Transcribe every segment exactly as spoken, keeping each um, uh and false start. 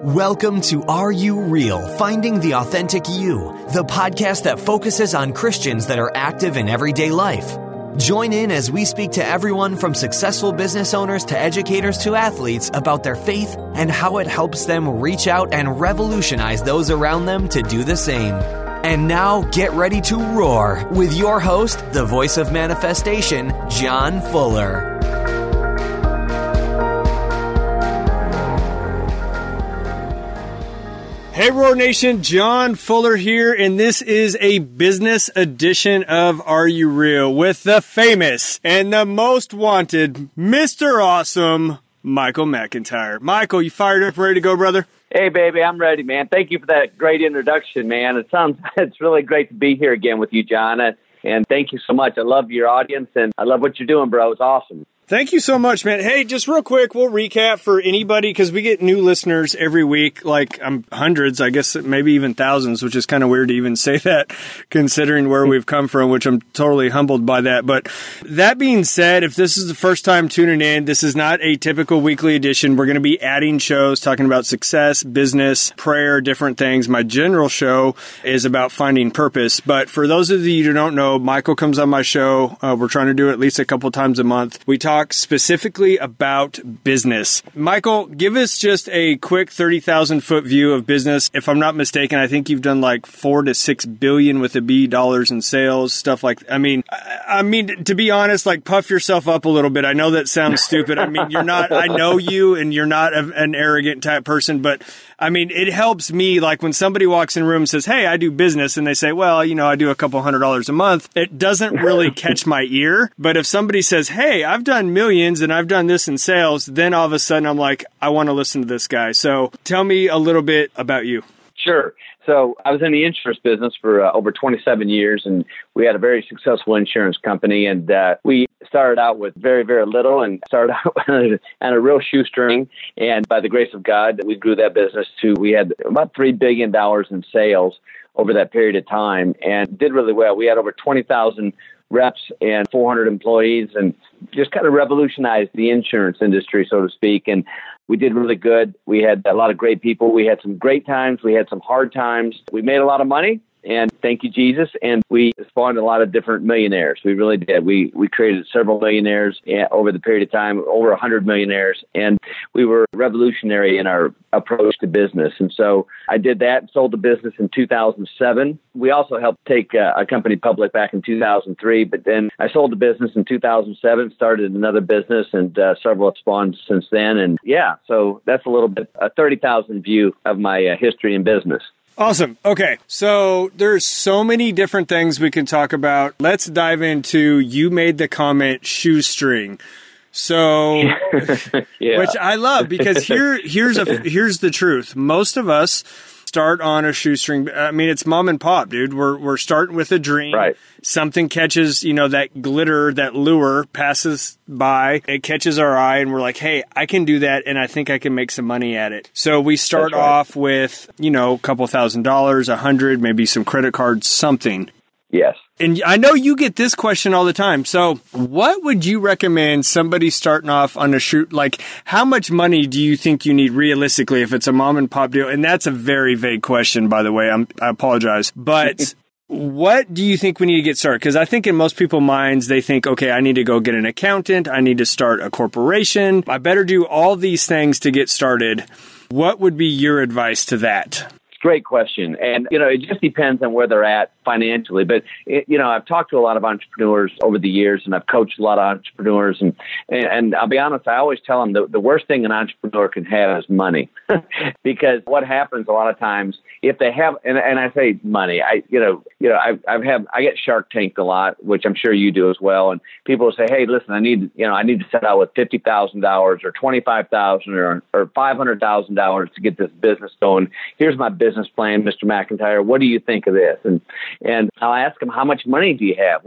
Welcome to Are You Real? Finding the Authentic You, the podcast that focuses on Christians that are active in everyday life. Join in as we speak to everyone from successful business owners to educators to athletes about their faith and how it helps them reach out and revolutionize those around them to do the same. And now get ready to roar with your host, the voice of manifestation, John Fuller. Hey, Roar Nation, John Fuller here, and this is a business edition of Are You Real with the famous and the most wanted Mister Awesome, Michael McIntyre. Michael, you fired up, ready to go, brother? Hey, baby, I'm ready, man. Thank you for that great introduction, man. It sounds, it's really great to be here again with you, John, and thank you so much. I love your audience, and I love what you're doing, bro. It's awesome. Thank you so much, man. Hey, just real quick, we'll recap for anybody, because we get new listeners every week, like um, hundreds, I guess maybe even thousands, which is kind of weird to even say that, considering where we've come from, which I'm totally humbled by that. But that being said, if this is the first time tuning in, this is not a typical weekly edition. We're going to be adding shows, talking about success, business, prayer, different things. My general show is about finding purpose. But for those of you who don't know, Michael comes on my show. Uh, we're trying to do it at least a couple times a month. We talk specifically about business. Michael, give us just a quick thirty thousand foot view of business. If I'm not mistaken, I think you've done like four to six billion with a B dollars in sales, stuff like that. I mean, I, I mean, to be honest, like puff yourself up a little bit. I know that sounds stupid. I mean, you're not, I know you and you're not a, an arrogant type person, but I mean, it helps me, like when somebody walks in a room and says, hey, I do business, and they say, well, you know, I do a couple hundred dollars a month. It doesn't really catch my ear. But if somebody says, hey, I've done millions and I've done this in sales, then all of a sudden I'm like, I want to listen to this guy. So tell me a little bit about you. Sure. So I was in the insurance business for uh, over twenty-seven years, and we had a very successful insurance company. And uh, we started out with very, very little and started out on a real shoestring. And by the grace of God, we grew that business to, we had about three billion dollars in sales over that period of time and did really well. We had over twenty thousand reps and four hundred employees and just kind of revolutionized the insurance industry, so to speak. And we did really good. We had a lot of great people. We had some great times. We had some hard times. We made a lot of money. And thank you, Jesus. And we spawned a lot of different millionaires. We really did. We we created several millionaires over the period of time, over one hundred millionaires. And we were revolutionary in our approach to business. And so I did that, sold the business in two thousand seven. We also helped take a, a company public back in two thousand three. But then I sold the business in two thousand seven, started another business, and uh, several have spawned since then. And yeah, so that's a little bit, a thirty thousand view of my uh, history in business. Awesome. Okay. So there's so many different things we can talk about. Let's dive into, you made the comment shoestring. So, yeah. Which I love, because here, here's a, here's the truth. Most of us start on a shoestring. I mean, it's mom and pop, dude. We're, we're starting with a dream. Right. Something catches, you know, that glitter, that lure passes by. It catches our eye and we're like, hey, I can do that. And I think I can make some money at it. So we start right. off with, you know, a couple thousand dollars, a hundred, maybe some credit cards, something. Yes. And I know you get this question all the time. So what would you recommend somebody starting off on a shoot? Like, how much money do you think you need realistically if it's a mom and pop deal? And that's a very vague question, by the way. I'm, I apologize. But what do you think we need to get started? Because I think in most people's minds, they think, okay, I need to go get an accountant. I need to start a corporation. I better do all these things to get started. What would be your advice to that? Great question. And, you know, it just depends on where they're at financially. But, it, you know, I've talked to a lot of entrepreneurs over the years, and I've coached a lot of entrepreneurs. And, and, and I'll be honest, I always tell them the, the worst thing an entrepreneur can have is money. Because what happens a lot of times, if they have, and, and I say money, I, you know, you know, I, I've had, I get Shark Tanked a lot, which I'm sure you do as well. And people will say, hey, listen, I need, you know, I need to set out with fifty thousand dollars or twenty-five thousand dollars or, or five hundred thousand dollars to get this business going. Here's my business plan, Mister McIntyre. What do you think of this? And, and I'll ask them, how much money do you have? Well,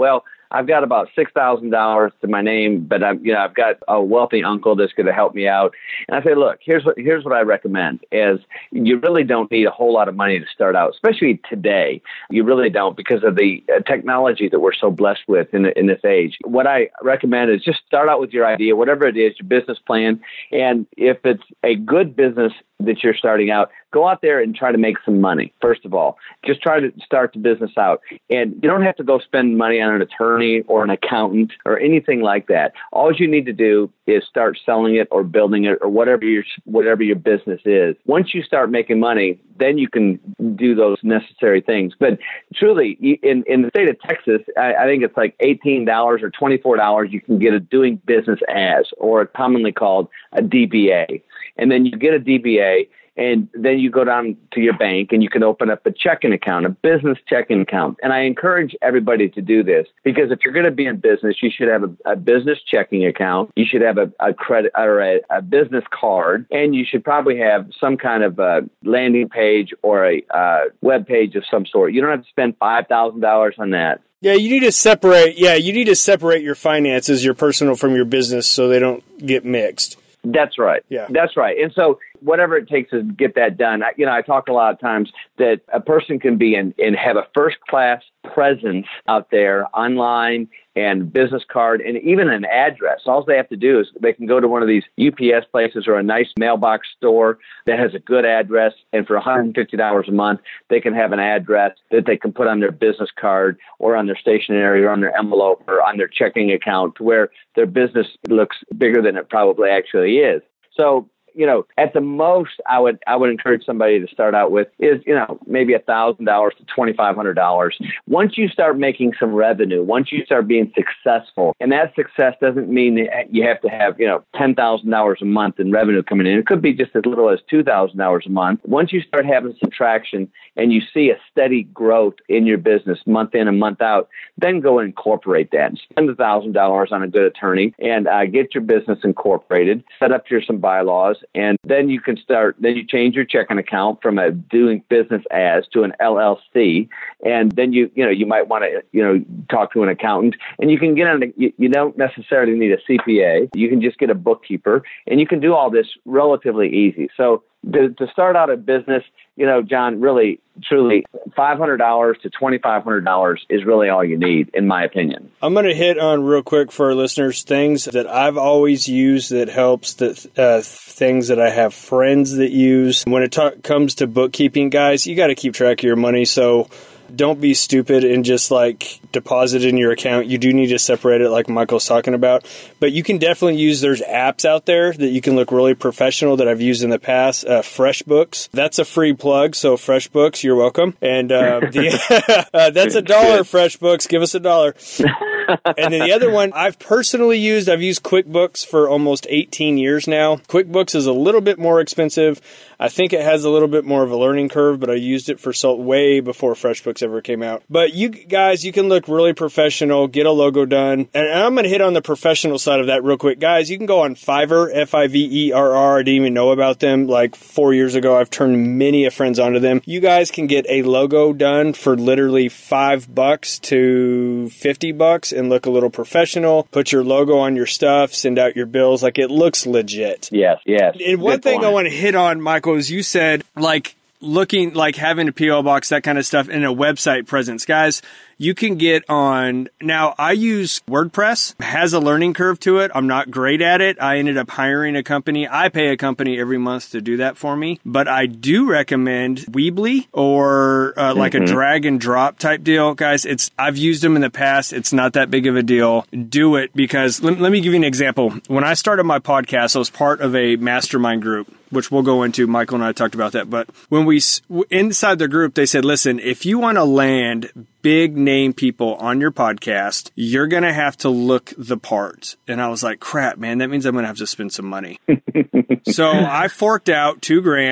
I've got about six thousand dollars to my name, but I'm, you know, I've got a wealthy uncle that's going to help me out. And I say, look, here's what, here's what I recommend is you really don't need a whole lot of money to start out, especially today. You really don't because of the uh, technology that we're so blessed with in, in this age. What I recommend is just start out with your idea, whatever it is, your business plan. And if it's a good business that you're starting out, go out there and try to make some money. First of all, just try to start the business out. And you don't have to go spend money on an attorney or an accountant or anything like that. All you need to do is start selling it or building it or whatever your whatever your business is. Once you start making money, then you can do those necessary things. But truly, in, in the state of Texas, I, I think it's like eighteen dollars or twenty-four dollars you can get a doing business as, or commonly called a D B A. And then you get a D B A, and then you go down to your bank and you can open up a checking account, a business checking account. And I encourage everybody to do this because if you're going to be in business, you should have a, a business checking account. You should have a, a credit or a, a business card, and you should probably have some kind of a landing page or a uh, web page of some sort. You don't have to spend five thousand dollars on that. Yeah, you need to separate. Yeah, you need to separate your finances, your personal from your business, so they don't get mixed. That's right. Yeah. That's right. And so whatever it takes to get that done, I, you know, I talk a lot of times that a person can be in and have a first class presence out there online and business card and even an address. All they have to do is they can go to one of these U P S places or a nice mailbox store that has a good address. And for one hundred fifty dollars a month, they can have an address that they can put on their business card or on their stationery or on their envelope or on their checking account to where their business looks bigger than it probably actually is. So, you know, at the most, I would I would encourage somebody to start out with is, you know, maybe one thousand dollars to twenty-five hundred dollars. Once you start making some revenue, once you start being successful, and that success doesn't mean that you have to have, you know, ten thousand dollars a month in revenue coming in. It could be just as little as two thousand dollars a month. Once you start having some traction and you see a steady growth in your business month in and month out, then go and incorporate that and spend one thousand dollars on a good attorney and uh, get your business incorporated, set up your some bylaws. And then you can start, then you change your checking account from a doing business as to an L L C. And then you, you know, you might want to, you know, talk to an accountant and you can get on, a, you, you don't necessarily need a C P A. You can just get a bookkeeper and you can do all this relatively easy. So to, to start out a business, you know, John, really, truly, five hundred dollars to twenty-five hundred dollars is really all you need, in my opinion. I'm going to hit on real quick for our listeners things that I've always used that helps, that uh, things that I have friends that use. When it ta- comes to bookkeeping, guys, you got to keep track of your money. So don't be stupid and just like deposit in your account. You do need to separate it like Michael's talking about. But you can definitely use, there's apps out there that you can look really professional that I've used in the past. Uh, FreshBooks, that's a free plug. So FreshBooks, you're welcome. And uh, the, uh, that's a dollar, FreshBooks. Give us a dollar. And then the other one I've personally used, I've used QuickBooks for almost eighteen years now. QuickBooks is a little bit more expensive. I think it has a little bit more of a learning curve, but I used it for so way before FreshBooks ever came out. But you guys, you can look really professional, get a logo done. And I'm going to hit on the professional side of that real quick. Guys, you can go on Fiverr, F I V E R R. I didn't even know about them like four years ago. I've turned many of friends onto them. You guys can get a logo done for literally five bucks to fifty bucks and look a little professional. Put your logo on your stuff, send out your bills. Like, it looks legit. Yes, yes. And one thing I want to hit on, Michael, is you said, like, looking, like having a P O box, that kind of stuff, and a website presence. Guys, you can get on, now I use WordPress, has a learning curve to it. I'm not great at it. I ended up hiring a company. I pay a company every month to do that for me, but I do recommend Weebly or uh, like mm-hmm. a drag and drop type deal. Guys, it's, I've used them in the past. It's not that big of a deal. Do it because let, let me give you an example. When I started my podcast, I was part of a mastermind group, which we'll go into. Michael and I talked about that. But when we, inside the group, they said, listen, if you want to land big name people on your podcast, you're going to have to look the part. And I was like, crap, man, that means I'm going to have to spend some money. So I forked out two grand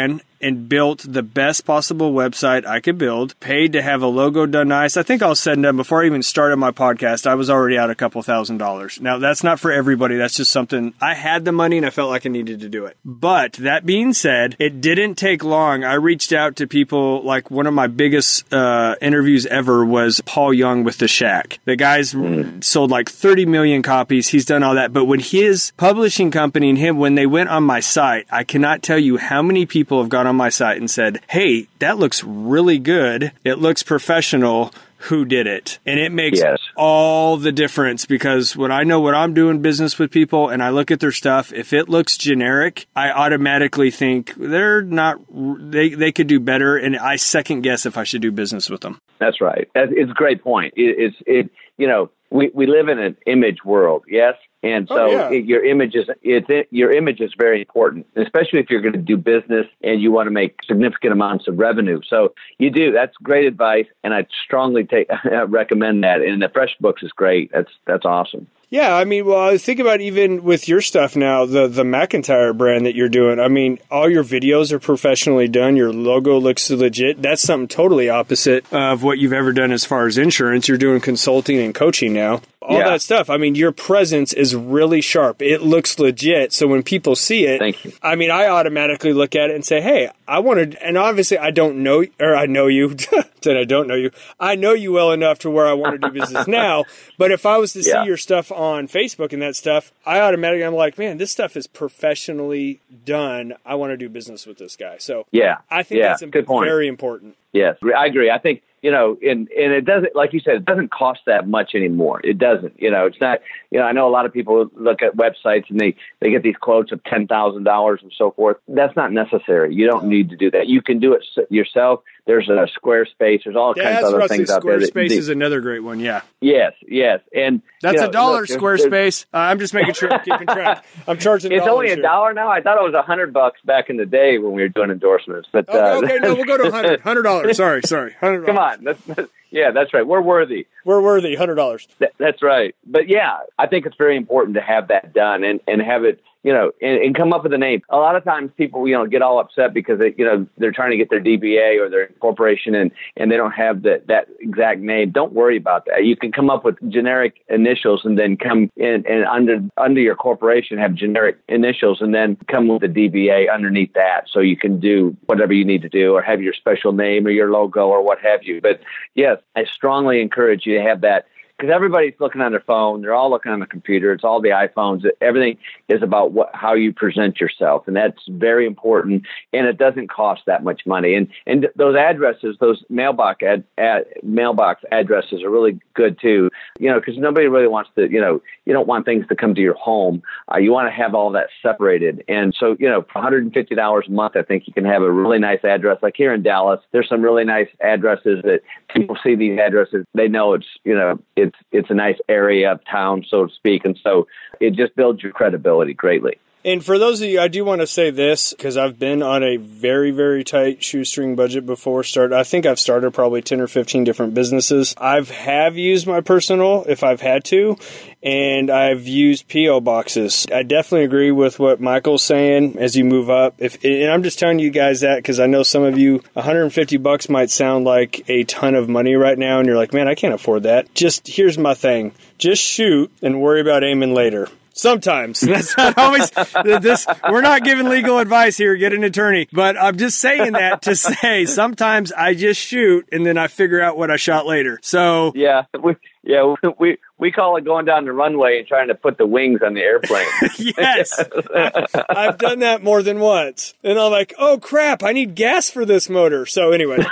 and built the best possible website I could build, paid to have a logo done nice. I think all said and done, before I even started my podcast, I was already out a couple thousand dollars. Now, that's not for everybody. That's just something, I had the money and I felt like I needed to do it. But that being said, it didn't take long. I reached out to people, like one of my biggest uh, interviews ever was Paul Young with The Shack. The guy's mm. sold like thirty million copies. He's done all that. But when his publishing company and him, when they went on my site, I cannot tell you how many people have gone on my site and said, hey, that looks really good. It looks professional. Who did it? And it makes yes. all the difference, because when I know what I'm doing business with people and I look at their stuff, if it looks generic, I automatically think they're not, they, they could do better. And I second guess if I should do business with them. That's right. It's a great point. It, it's, it, you know, we, we live in an image world. Yes. And so oh, yeah. it, your image is it's it, your image is very important, especially if you're going to do business and you want to make significant amounts of revenue. So you do. That's great advice, and I strongly take recommend that. And the FreshBooks is great. That's that's awesome. Yeah, I mean, well, I think about even with your stuff now, the the McIntyre brand that you're doing. I mean, all your videos are professionally done. Your logo looks legit. That's something totally opposite of what you've ever done as far as insurance. You're doing consulting and coaching now. All yeah. that stuff. I mean, your presence is really sharp. It looks legit. So when people see it, Thank you. I mean, I automatically look at it and say, hey, I want to, and obviously I don't know, or I know you, then I don't know you. I know you well enough to where I want to do business now. But if I was to yeah. see your stuff on Facebook and that stuff, I automatically, I'm like, man, this stuff is professionally done. I want to do business with this guy. So yeah, I think yeah. that's Good point. very important. Yes, I agree. I think, you know, and, and it doesn't, like you said, it doesn't cost that much anymore. It doesn't, you know, it's not, you know, I know a lot of people look at websites and they, they get these quotes of ten thousand dollars and so forth. That's not necessary. You don't need to do that. You can do it yourself. There's a Squarespace. There's all yeah, kinds of other Rusty. things out there. Squarespace that, is another great one. Yeah. Yes. Yes. And that's you know, a dollar. Look, there's, Squarespace. Uh, I'm just making sure I'm keeping track. I'm charging. It's only a here. dollar now. I thought it was a hundred bucks back in the day when we were doing endorsements. But okay, uh, okay, no, we'll go to a hundred. Hundred dollars. Sorry, sorry. Hundred. Come on. That's, that's, yeah, that's right. We're worthy. We're worthy. Hundred dollars. That, that's right. But yeah, I think it's very important to have that done and, and have it, you know, and, and come up with a name. A lot of times people, you know, get all upset because they, you know, they're trying to get their D B A or their corporation and, and they don't have that, that exact name. Don't worry about that. You can come up with generic initials and then come in and under, under your corporation have generic initials and then come with the D B A underneath that. So you can do whatever you need to do or have your special name or your logo or what have you. But yes, I strongly encourage you to have that. Because everybody's looking on their phone. They're all looking on the computer. It's all the iPhones. Everything is about what, how you present yourself. And that's very important. And it doesn't cost that much money. And and those addresses, those mailbox ad, ad, mailbox addresses are really good too. You know, because nobody really wants to, you know, you don't want things to come to your home. Uh, you want to have all that separated. And so, you know, for one hundred fifty dollars a month, I think you can have a really nice address. Like here in Dallas, there's some really nice addresses that people see these addresses. They know it's, you know, it's it's a nice area of town, so to speak. And so it just builds your credibility greatly. And for those of you, I do want to say this because I've been on a very, very tight shoestring budget before. Start, I think I've started probably ten or fifteen different businesses. I've have used my personal if I've had to, and I've used P O boxes. I definitely agree with what Michael's saying as you move up. If and I'm just telling you guys that because I know some of you, one hundred fifty bucks might sound like a ton of money right now, and you're like, man, I can't afford that. Just here's my thing: just shoot and worry about aiming later. Sometimes. That's not always this. We're not giving legal advice here. Get an attorney. But I'm just saying that to say sometimes I just shoot and then I figure out what I shot later. So yeah, we, yeah, we we call it going down the runway and trying to put the wings on the airplane. Yes, I, I've done that more than once, and I'm like, oh crap, I need gas for this motor. So anyway.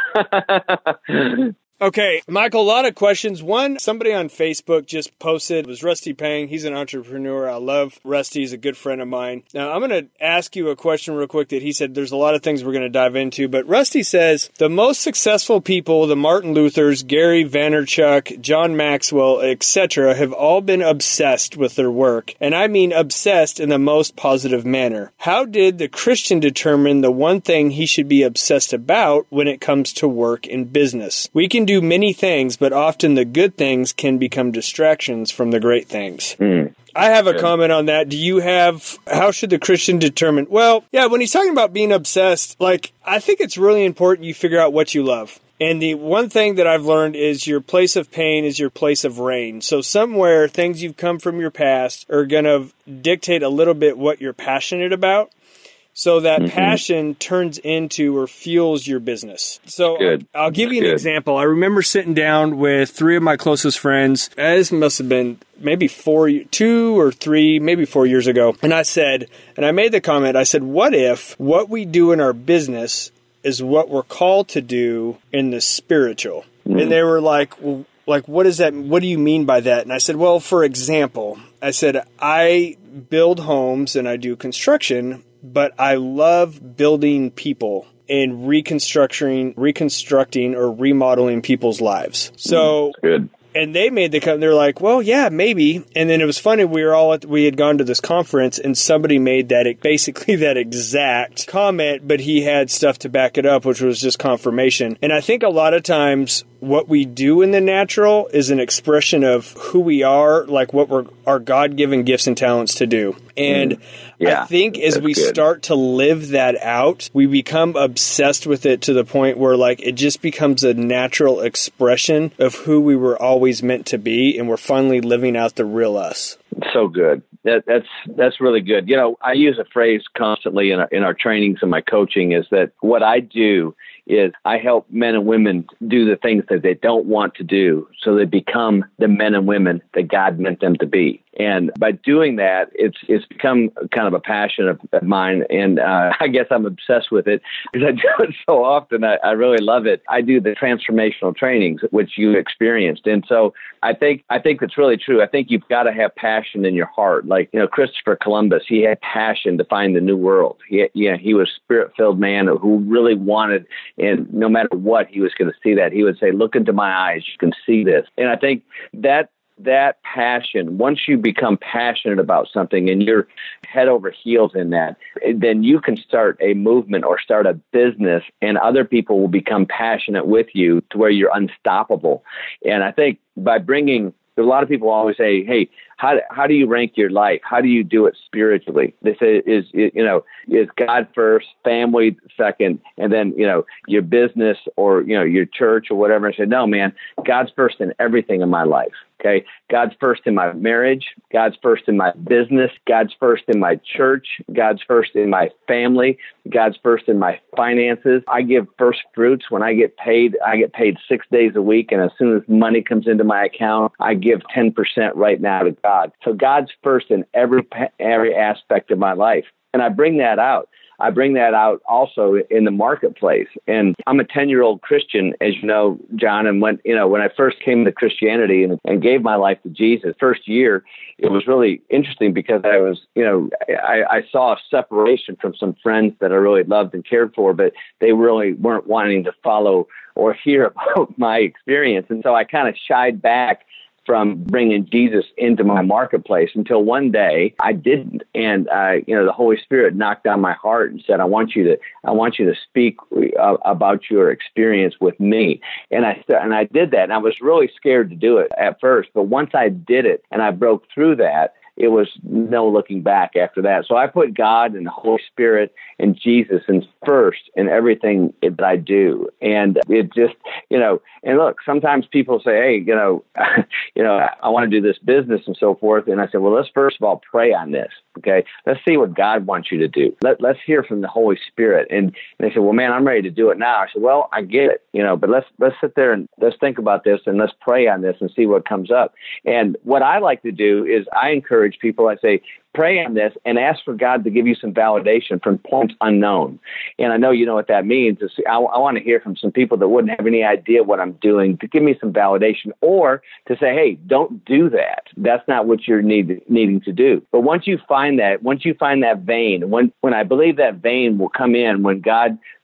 Okay, Michael, a lot of questions. One, somebody on Facebook just posted, it was Rusty Pang. He's an entrepreneur. I love Rusty. He's a good friend of mine. Now, I'm going to ask you a question real quick that he said there's a lot of things we're going to dive into, but Rusty says, the most successful people, the Martin Luthers, Gary Vaynerchuk, John Maxwell, et cetera, have all been obsessed with their work. And I mean obsessed in the most positive manner. How did the Christian determine the one thing he should be obsessed about when it comes to work and business? We can do many things, but often the good things can become distractions from the great things. Mm. I have a comment on that. Do you have, how should the Christian determine? Well, yeah, when he's talking about being obsessed, like, I think it's really important you figure out what you love. And the one thing that I've learned is your place of pain is your place of reign. So somewhere, things you've come from your past are going to dictate a little bit what you're passionate about. So that mm-hmm. passion turns into or fuels your business. So Good. I'll give That's you an good. example. I remember sitting down with three of my closest friends. This must have been maybe four, two or three, maybe four years ago. And I said, and I made the comment, I said, what if what we do in our business is what we're called to do in the spiritual? Mm-hmm. And they were like, well, like, what is that? What do you mean by that? And I said, well, for example, I said, I build homes and I do construction, but I love building people and reconstructing, reconstructing or remodeling people's lives. So, Good. And they made the comment, they're like, well, yeah, maybe. And then it was funny, we were all at, we had gone to this conference and somebody made that, basically that exact comment, but he had stuff to back it up, which was just confirmation. And I think a lot of times what we do in the natural is an expression of who we are, like what we're, our God-given gifts and talents to do. And mm. yeah, I think as we good. start to live that out, we become obsessed with it to the point where like it just becomes a natural expression of who we were always meant to be, and we're finally living out the real us. So good. That, that's that's really good. You know, I use a phrase constantly in our, in our trainings and my coaching is that what I do is I help men and women do the things that they don't want to do so they become the men and women that God meant them to be. And by doing that, it's it's become kind of a passion of, of mine. And uh, I guess I'm obsessed with it because I do it so often. I, I really love it. I do the transformational trainings, which you experienced. And so I think I think it's really true. I think you've got to have passion in your heart. Like, you know, Christopher Columbus, he had passion to find the new world. He, yeah, he was a spirit-filled man who really wanted, and no matter what, he was going to see that. He would say, look into my eyes, you can see this. And I think that that passion, once you become passionate about something and you're head over heels in that, then you can start a movement or start a business, and other people will become passionate with you to where you're unstoppable. And I think by bringing, a lot of people always say, hey, how do, how do you rank your life? How do you do it spiritually? They say, is, you know, is God first, family second, and then, you know, your business or, you know, your church or whatever. I said, no, man, God's first in everything in my life. Okay. God's first in my marriage. God's first in my business. God's first in my church. God's first in my family. God's first in my finances. I give first fruits when I get paid. I get paid six days a week. And as soon as money comes into my account, I give ten percent right now to God. So God's first in every, every aspect of my life. And I bring that out. I bring that out also in the marketplace. And I'm a ten-year-old Christian, as you know, John. And when, you know, when I first came to Christianity and, and gave my life to Jesus, first year, it was really interesting because I was, you know, I, I saw a separation from some friends that I really loved and cared for, but they really weren't wanting to follow or hear about my experience. And so I kind of shied back from bringing Jesus into my marketplace until one day I didn't. And, uh, you know, the Holy Spirit knocked on my heart and said, I want you to, I want you to speak uh, about your experience with me. And I, and I did that. And I was really scared to do it at first, but once I did it and I broke through that, it was no looking back after that. So I put God and the Holy Spirit and Jesus in first in everything that I do. And it just, you know, and look, sometimes people say, hey, you know, you know, I want to do this business and so forth. And I said, well, let's first of all pray on this. Okay, let's see what God wants you to do. Let, let's hear from the Holy Spirit. And, and they said, well, man, I'm ready to do it now. I said, well, I get it, you know, but let's let's sit there and let's think about this and let's pray on this and see what comes up. And what I like to do is I encourage people, I say, pray on this and ask for God to give you some validation from points unknown. And I know you know what that means. I, I want to hear from some people that wouldn't have any idea what I'm doing to give me some validation, or to say, hey, don't do that. That's not what you're need, needing to do. But once you find that, once you find that vein, when, when I believe that vein will come in, when God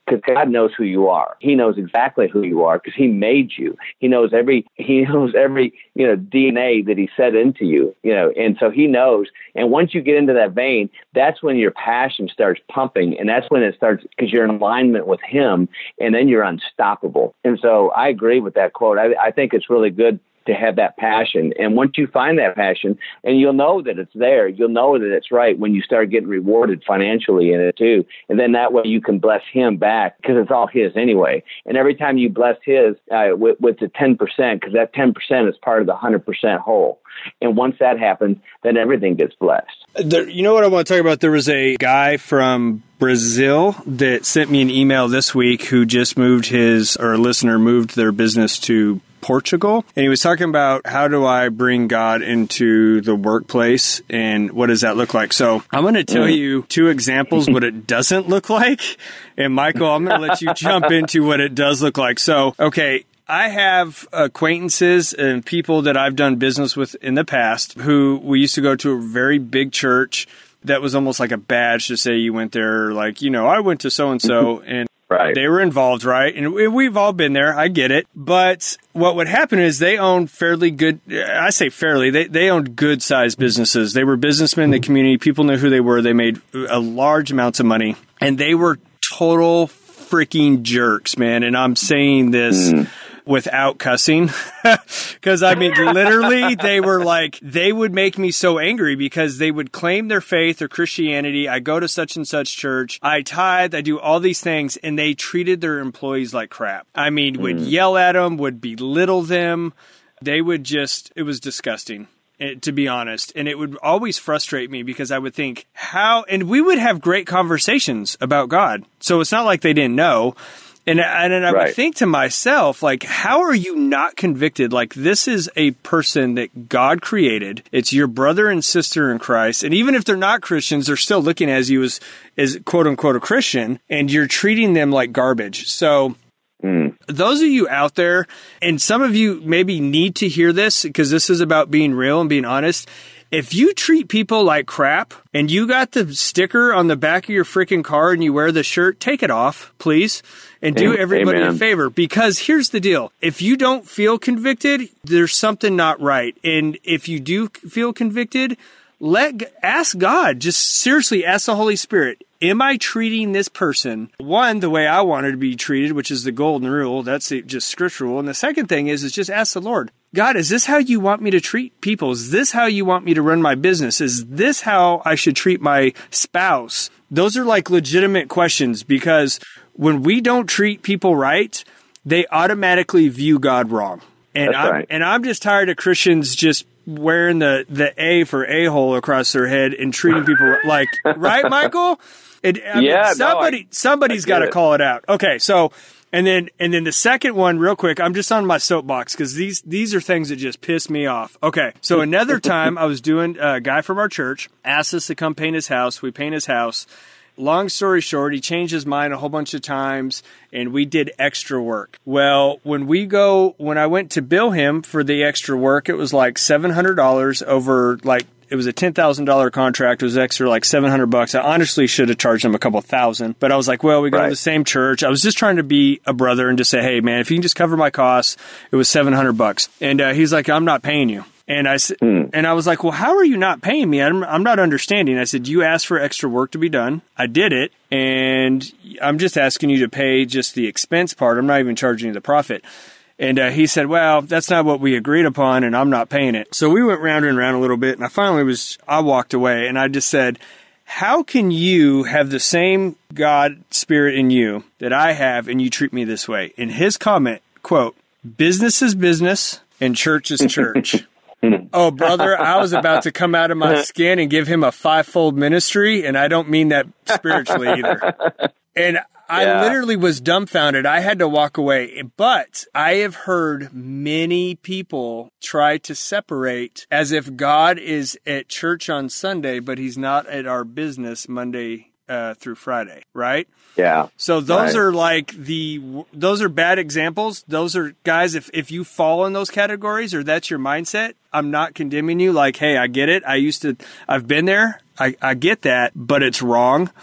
because God knows who you are. He knows exactly who you are because He made you. He knows every He knows every you know D N A that He set into you. You know, and so He knows. And once you get into that vein, that's when your passion starts pumping, and that's when it starts because you're in alignment with Him, and then you're unstoppable. And so I agree with that quote. I, I think it's really good to have that passion. And once you find that passion, and you'll know that it's there, you'll know that it's right when you start getting rewarded financially in it too. And then that way you can bless Him back because it's all His anyway. And every time you bless His uh, with, with the ten percent, because that ten percent is part of the one hundred percent whole. And once that happens, then everything gets blessed. There, you know what I want to talk about? There was a guy from Brazil that sent me an email this week who just moved his, or a listener moved their business to Portugal. And he was talking about how do I bring God into the workplace and what does that look like? So I'm going to tell mm. you two examples what it doesn't look like. And Michael, I'm going to let you jump into what it does look like. So, okay. I have acquaintances and people that I've done business with in the past who we used to go to a very big church that was almost like a badge to say you went there. Like, you know, I went to so-and-so and right. They were involved, right? And we've all been there. I get it. But what would happen is they owned fairly good, I say fairly, they, they owned good-sized businesses. They were businessmen in the community. People knew who they were. They made a large amounts of money. And they were total freaking jerks, man. And I'm saying this mm. without cussing. Because, I mean, literally, they were like, they would make me so angry because they would claim their faith or Christianity. I go to such and such church. I tithe. I do all these things. And they treated their employees like crap. I mean, would mm. yell at them, would belittle them. They would just, it was disgusting. To be honest. And it would always frustrate me because I would think how, and we would have great conversations about God. So it's not like they didn't know. And, and, and I right. would think to myself, like, how are you not convicted? Like, this is a person that God created. It's your brother and sister in Christ. And even if they're not Christians, they're still looking at you as, as quote unquote a Christian, and you're treating them like garbage. So Mm. those of you out there, and some of you maybe need to hear this because this is about being real and being honest. If you treat people like crap and you got the sticker on the back of your freaking car and you wear the shirt, take it off, please, and do everybody Amen. a favor. Because here's the deal. If you don't feel convicted, there's something not right. And if you do feel convicted, let ask God, just seriously ask the Holy Spirit, am I treating this person, one, the way I wanted to be treated, which is the golden rule, that's just scriptural. And the second thing is, is just ask the Lord, God, is this how you want me to treat people? Is this how you want me to run my business? Is this how I should treat my spouse? Those are like legitimate questions because when we don't treat people right, they automatically view God wrong. And That's I'm, right. and I'm just tired of Christians just wearing the, the A for a-hole across their head and treating people like, right, Michael? It, I yeah, mean, somebody, no, I, somebody's got to call it out. Okay. So, and then, and then the second one real quick, I'm just on my soapbox because these, these are things that just piss me off. Okay. So another time I was doing, a guy from our church asked us to come paint his house. We paint his house. Long story short, he changed his mind a whole bunch of times, and we did extra work. Well, when we go, when I went to bill him for the extra work, it was like seven hundred dollars over, like, it was a ten thousand dollars contract. It was extra, like seven hundred bucks. I honestly should have charged him a couple thousand, but I was like, well, we go right. to the same church. I was just trying to be a brother and just say, hey, man, if you can just cover my costs, it was seven hundred bucks. And uh, he's like, I'm not paying you. And I mm. and I was like, well, how are you not paying me? I'm, I'm not understanding. I said, you asked for extra work to be done. I did it. And I'm just asking you to pay just the expense part. I'm not even charging you the profit. And uh, he said, well, that's not what we agreed upon, and I'm not paying it. So we went round and round a little bit, and I finally was, I walked away, and I just said, how can you have the same God spirit in you that I have, and you treat me this way? In his comment, quote, business is business, and church is church. Oh, brother, I was about to come out of my skin and give him a fivefold ministry, and I don't mean that spiritually either. And I yeah. literally was dumbfounded. I had to walk away. But I have heard many people try to separate as if God is at church on Sunday, but he's not at our business Monday uh, through Friday, right? Yeah. So those right. are like the, those are bad examples. Those are, guys, if, if you fall in those categories or that's your mindset, I'm not condemning you. Like, hey, I get it. I used to, I've been there. I, I get that, but it's wrong.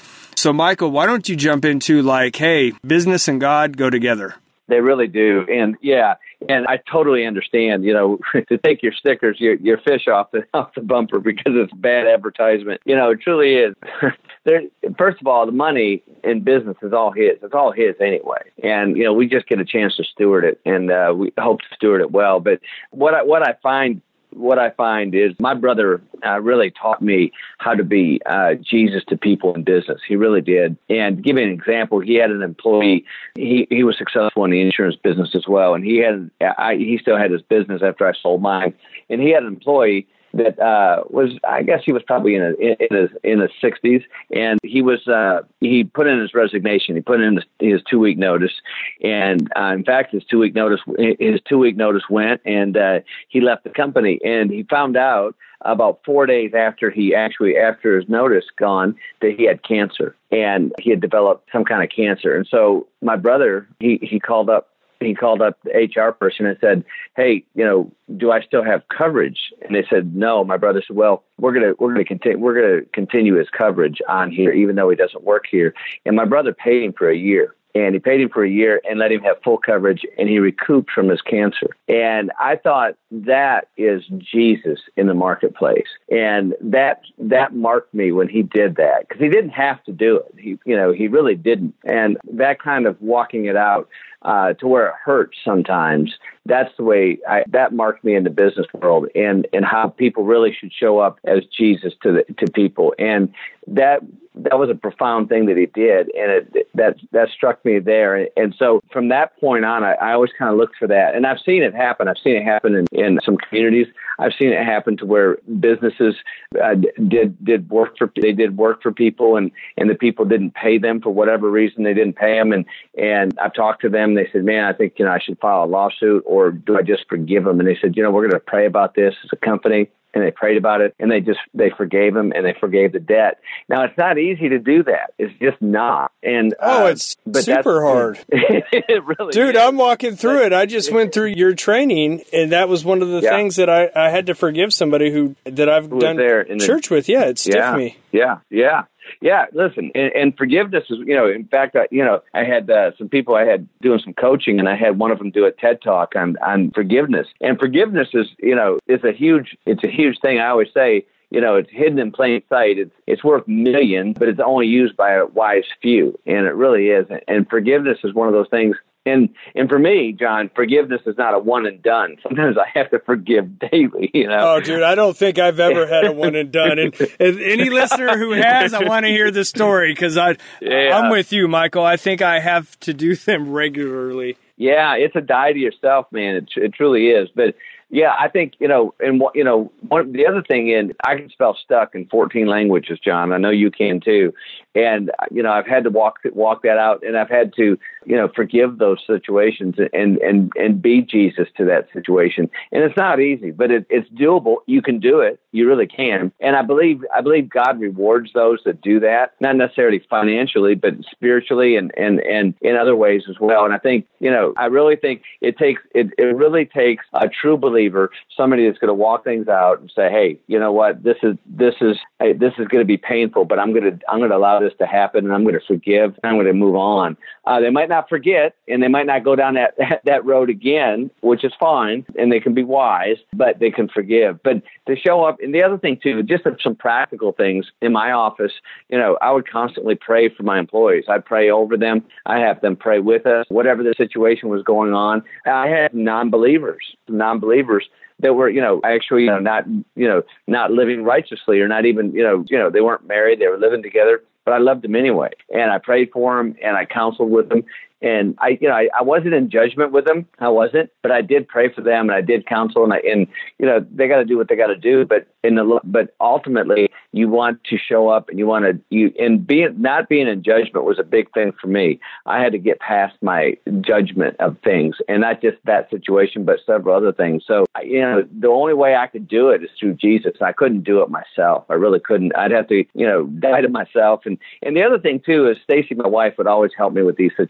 So, Michael, why don't you jump into like, hey, business and God go together? They really do. And yeah, and I totally understand, you know, to take your stickers, your, your fish off the off the bumper because it's bad advertisement. You know, it truly is. there, first of all, the money in business is all his. It's all his anyway. And, you know, we just get a chance to steward it, and uh, we hope to steward it well. But what I, what I find What I find is my brother uh, really taught me how to be uh, Jesus to people in business. He really did. And to give you an example, he had an employee. He he was successful in the insurance business as well, and he had I, he still had his business after I sold mine. And he had an employee that uh, was, I guess he was probably in, a, in his in his sixties, and he was uh, he put in his resignation. He put in his, his two week notice, and uh, in fact, his two week notice his two week notice went, and uh, he left the company. And he found out about four days after he actually after his notice gone that he had cancer, and he had developed some kind of cancer. And so my brother he he called up. He called up the H R person and said, "Hey, you know, do I still have coverage?" And they said, "No." My brother said, "Well, we're gonna we're gonna continue we're gonna continue his coverage on here, even though he doesn't work here." And my brother paid him for a year. And he paid him for a year and let him have full coverage, and he recouped from his cancer. And I thought that is Jesus in the marketplace. And that that marked me when he did that, because he didn't have to do it. He, you know, he really didn't. And that kind of walking it out uh, to where it hurts sometimes, that's the way I, that marked me in the business world, and, and how people really should show up as Jesus to the, to people. And that that was a profound thing that he did, and it, that that struck me there. And so from that point on, I, I always kind of looked for that. And I've seen it happen. I've seen it happen in, in some communities. I've seen it happen to where businesses uh, did did work for they did work for people, and, and the people didn't pay them for whatever reason. They didn't pay them, and and I've talked to them. They said, "Man, I think you know I should file a lawsuit, or do I just forgive them?" And they said, "You know, we're going to pray about this as a company." And they prayed about it, and they just they forgave him, and they forgave the debt. Now, it's not easy to do that. It's just not. And oh, uh, it's super hard. It really Dude, is. I'm walking through but, it. I just went through your training, and that was one of the yeah. things that I, I had to forgive somebody who that I've who done there in church the, with. Yeah, it stiffed yeah, me. Yeah, yeah. Yeah, listen, and, and forgiveness is, you know, in fact, I, you know, I had uh, some people I had doing some coaching, and I had one of them do a TED Talk on, on forgiveness. And forgiveness is, you know, it's a huge, it's a huge thing. I always say, you know, it's hidden in plain sight. It's it's worth millions, but it's only used by a wise few, and it really is. And forgiveness is one of those things. And and for me, John, forgiveness is not a one and done. Sometimes I have to forgive daily, you know. Oh, dude, I don't think I've ever had a one and done. And, and any listener who has, I want to hear the story, because I yeah. I'm with you, Michael. I think I have to do them regularly. Yeah, it's a die to yourself, man. It it truly is. But yeah, I think, you know, and you know, one the other thing is I can spell stuck in fourteen languages, John. I know you can too. And, you know, I've had to walk walk that out, and I've had to, you know, forgive those situations and and, and be Jesus to that situation. And it's not easy, but it, it's doable. You can do it. You really can. And I believe I believe God rewards those that do that, not necessarily financially, but spiritually and, and, and in other ways as well. And I think, you know, I really think it takes it, it really takes a true believer, somebody that's going to walk things out and say, hey, you know what, this is this is hey, this is going to be painful, but I'm going to I'm going to allow this to happen, and I'm going to forgive, and I'm going to move on. Uh, they might not forget, and they might not go down that, that that road again, which is fine, and they can be wise, but they can forgive. But to show up, and the other thing too, just some practical things in my office, you know, I would constantly pray for my employees. I'd pray over them. I have them pray with us, whatever the situation was going on. I had non-believers, non-believers that were, you know, actually, you know, not, you know, not living righteously, or not even, you know, you know, they weren't married, they were living together, but I loved them anyway. And I prayed for them, and I counseled with them. And I, you know, I, I wasn't in judgment with them. I wasn't, but I did pray for them, and I did counsel, and I, and you know, they got to do what they got to do. But in the, but ultimately, you want to show up, and you want to, you, and being not being in judgment was a big thing for me. I had to get past my judgment of things, and not just that situation, but several other things. So, you know, the only way I could do it is through Jesus. I couldn't do it myself. I really couldn't. I'd have to, you know, die to myself. And and the other thing too is Stacy, my wife, would always help me with these situations.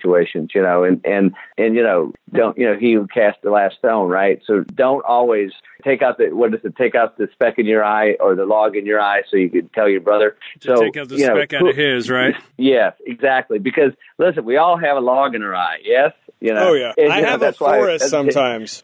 decisions, you know, and, and, and, you know, don't, you know, he who cast the last stone, right? So don't always take out the, what is it, take out the speck in your eye or the log in your eye so you can tell your brother. To so, take out the you know, speck out of his, right? Yes, exactly. Because, listen, we all have a log in our eye, yes? You know, oh, yeah. and, I know, have a forest sometimes.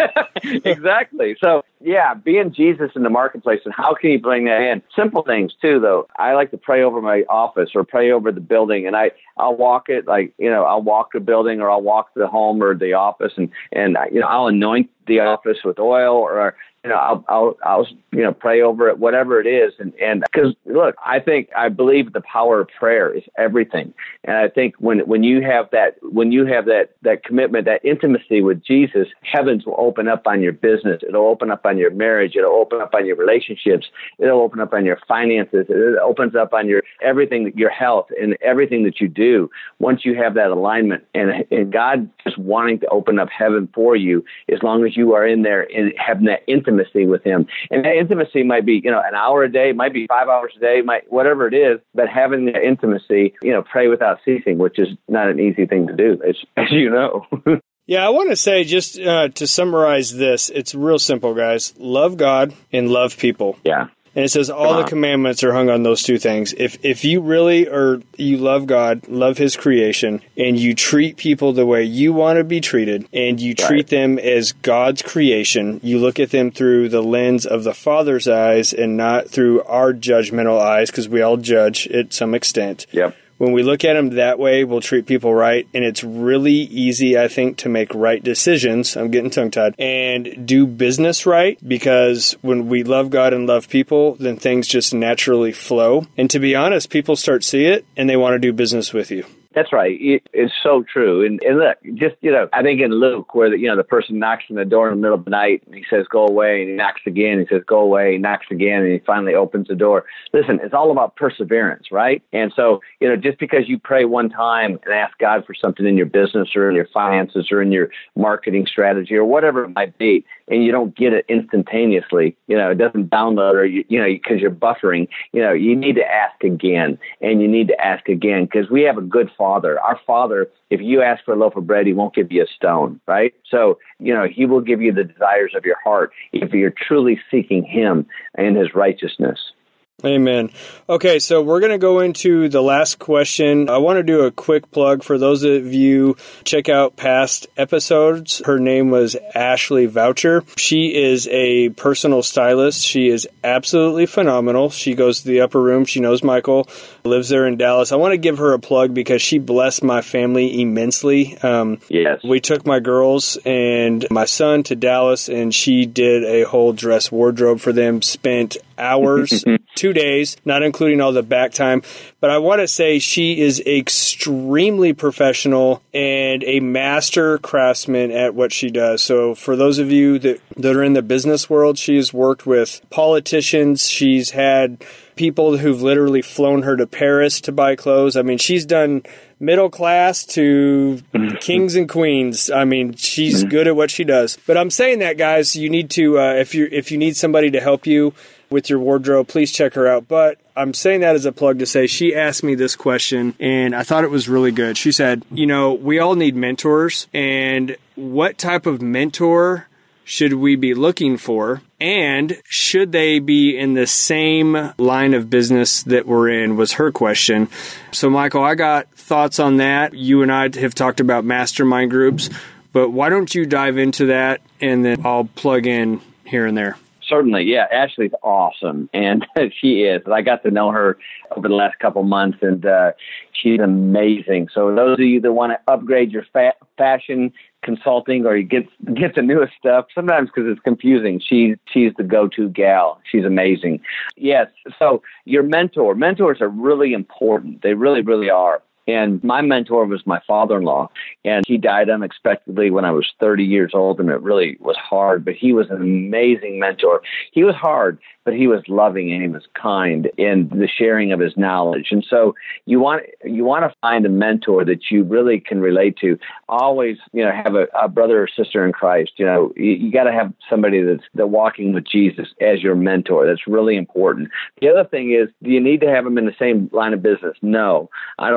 Exactly. So, yeah, being Jesus in the marketplace, and how can you bring that in? Simple things, too, though. I like to pray over my office or pray over the building, and I, I'll walk it, like, you know, I'll walk the building or I'll walk the home or the office, and, and you know, I'll anoint the office with oil, or you know, I'll, I'll, I'll, you know, pray over it, whatever it is. And, and because look, I think, I believe the power of prayer is everything. And I think when, when you have that, when you have that, that commitment, that intimacy with Jesus, heavens will open up on your business. It'll open up on your marriage. It'll open up on your relationships. It'll open up on your finances. It opens up on your, everything, your health and everything that you do. Once you have that alignment, and, and God is wanting to open up heaven for you, as long as you are in there and having that intimacy intimacy with him. And that intimacy might be, you know, an hour a day, might be five hours a day, might whatever it is, but having that intimacy, you know, pray without ceasing, which is not an easy thing to do, as, as you know. Yeah, I want to say, just uh, to summarize this, it's real simple, guys. Love God and love people. Yeah. And it says all the commandments are hung on those two things. If if you really are, you love God, love his creation, and you treat people the way you want to be treated, and you treat right. them as God's creation, you look at them through the lens of the Father's eyes and not through our judgmental eyes, because we all judge at some extent. Yep. When we look at them that way, we'll treat people right, and it's really easy, I think, to make right decisions. I'm getting tongue-tied. And do business right, because when we love God and love people, then things just naturally flow. And to be honest, people start see it, and they want to do business with you. That's right. It, it's so true. And, and look, just, you know, I think in Luke, where, the, you know, the person knocks on the door in the middle of the night, and he says, go away, and he knocks again, he says, go away, he knocks again, and he finally opens the door. Listen, it's all about perseverance, right? And so, you know, just because you pray one time and ask God for something in your business or in your finances or in your marketing strategy or whatever it might be, and you don't get it instantaneously, you know, it doesn't download, or, you, you know, because you're buffering, you know, you need to ask again, and you need to ask again, because we have a good Father. Our Father, if you ask for a loaf of bread, he won't give you a stone, right? So, you know, he will give you the desires of your heart if you're truly seeking him and his righteousness. Amen. Okay, so we're going to go into the last question. I want to do a quick plug for those of you check out past episodes. Her name was Ashley Voucher. She is a personal stylist. She is absolutely phenomenal. She goes to the upper room. She knows Michael, lives there in Dallas. I want to give her a plug because she blessed my family immensely. Um, yes. We took my girls and my son to Dallas, and she did a whole dress wardrobe for them, spent hours, two days, not including all the back time. But I want to say she is extremely professional and a master craftsman at what she does. So for those of you that, that are in the business world, she's worked with politicians. She's had people who've literally flown her to Paris to buy clothes. I mean, she's done middle class to kings and queens. I mean, she's good at what she does. But I'm saying that, guys, you need to, uh, if you if you need somebody to help you with your wardrobe, please check her out. But I'm saying that as a plug to say she asked me this question, and I thought it was really good. She said, you know, we all need mentors, and what type of mentor should we be looking for? And should they be in the same line of business that we're in, was her question. So, Michael, I got thoughts on that. You and I have talked about mastermind groups, but why don't you dive into that, and then I'll plug in here and there. Certainly, yeah. Ashley's awesome, and she is. I got to know her over the last couple months, and uh, she's amazing. So those of you that want to upgrade your fa- fashion consulting, or you get get the newest stuff, sometimes because it's confusing, she she's the go-to gal. She's amazing. Yes. So your mentor, mentors are really important. They really, really are. And my mentor was my father-in-law, and he died unexpectedly when I was thirty years old, and it really was hard, but he was an amazing mentor. He was hard, but he was loving, and he was kind in the sharing of his knowledge. And so you want you want to find a mentor that you really can relate to. Always, you know, have a, a brother or sister in Christ. You know, you, you got to have somebody that's, that's walking with Jesus as your mentor. That's really important. The other thing is, do you need to have them in the same line of business? No, I don't think so.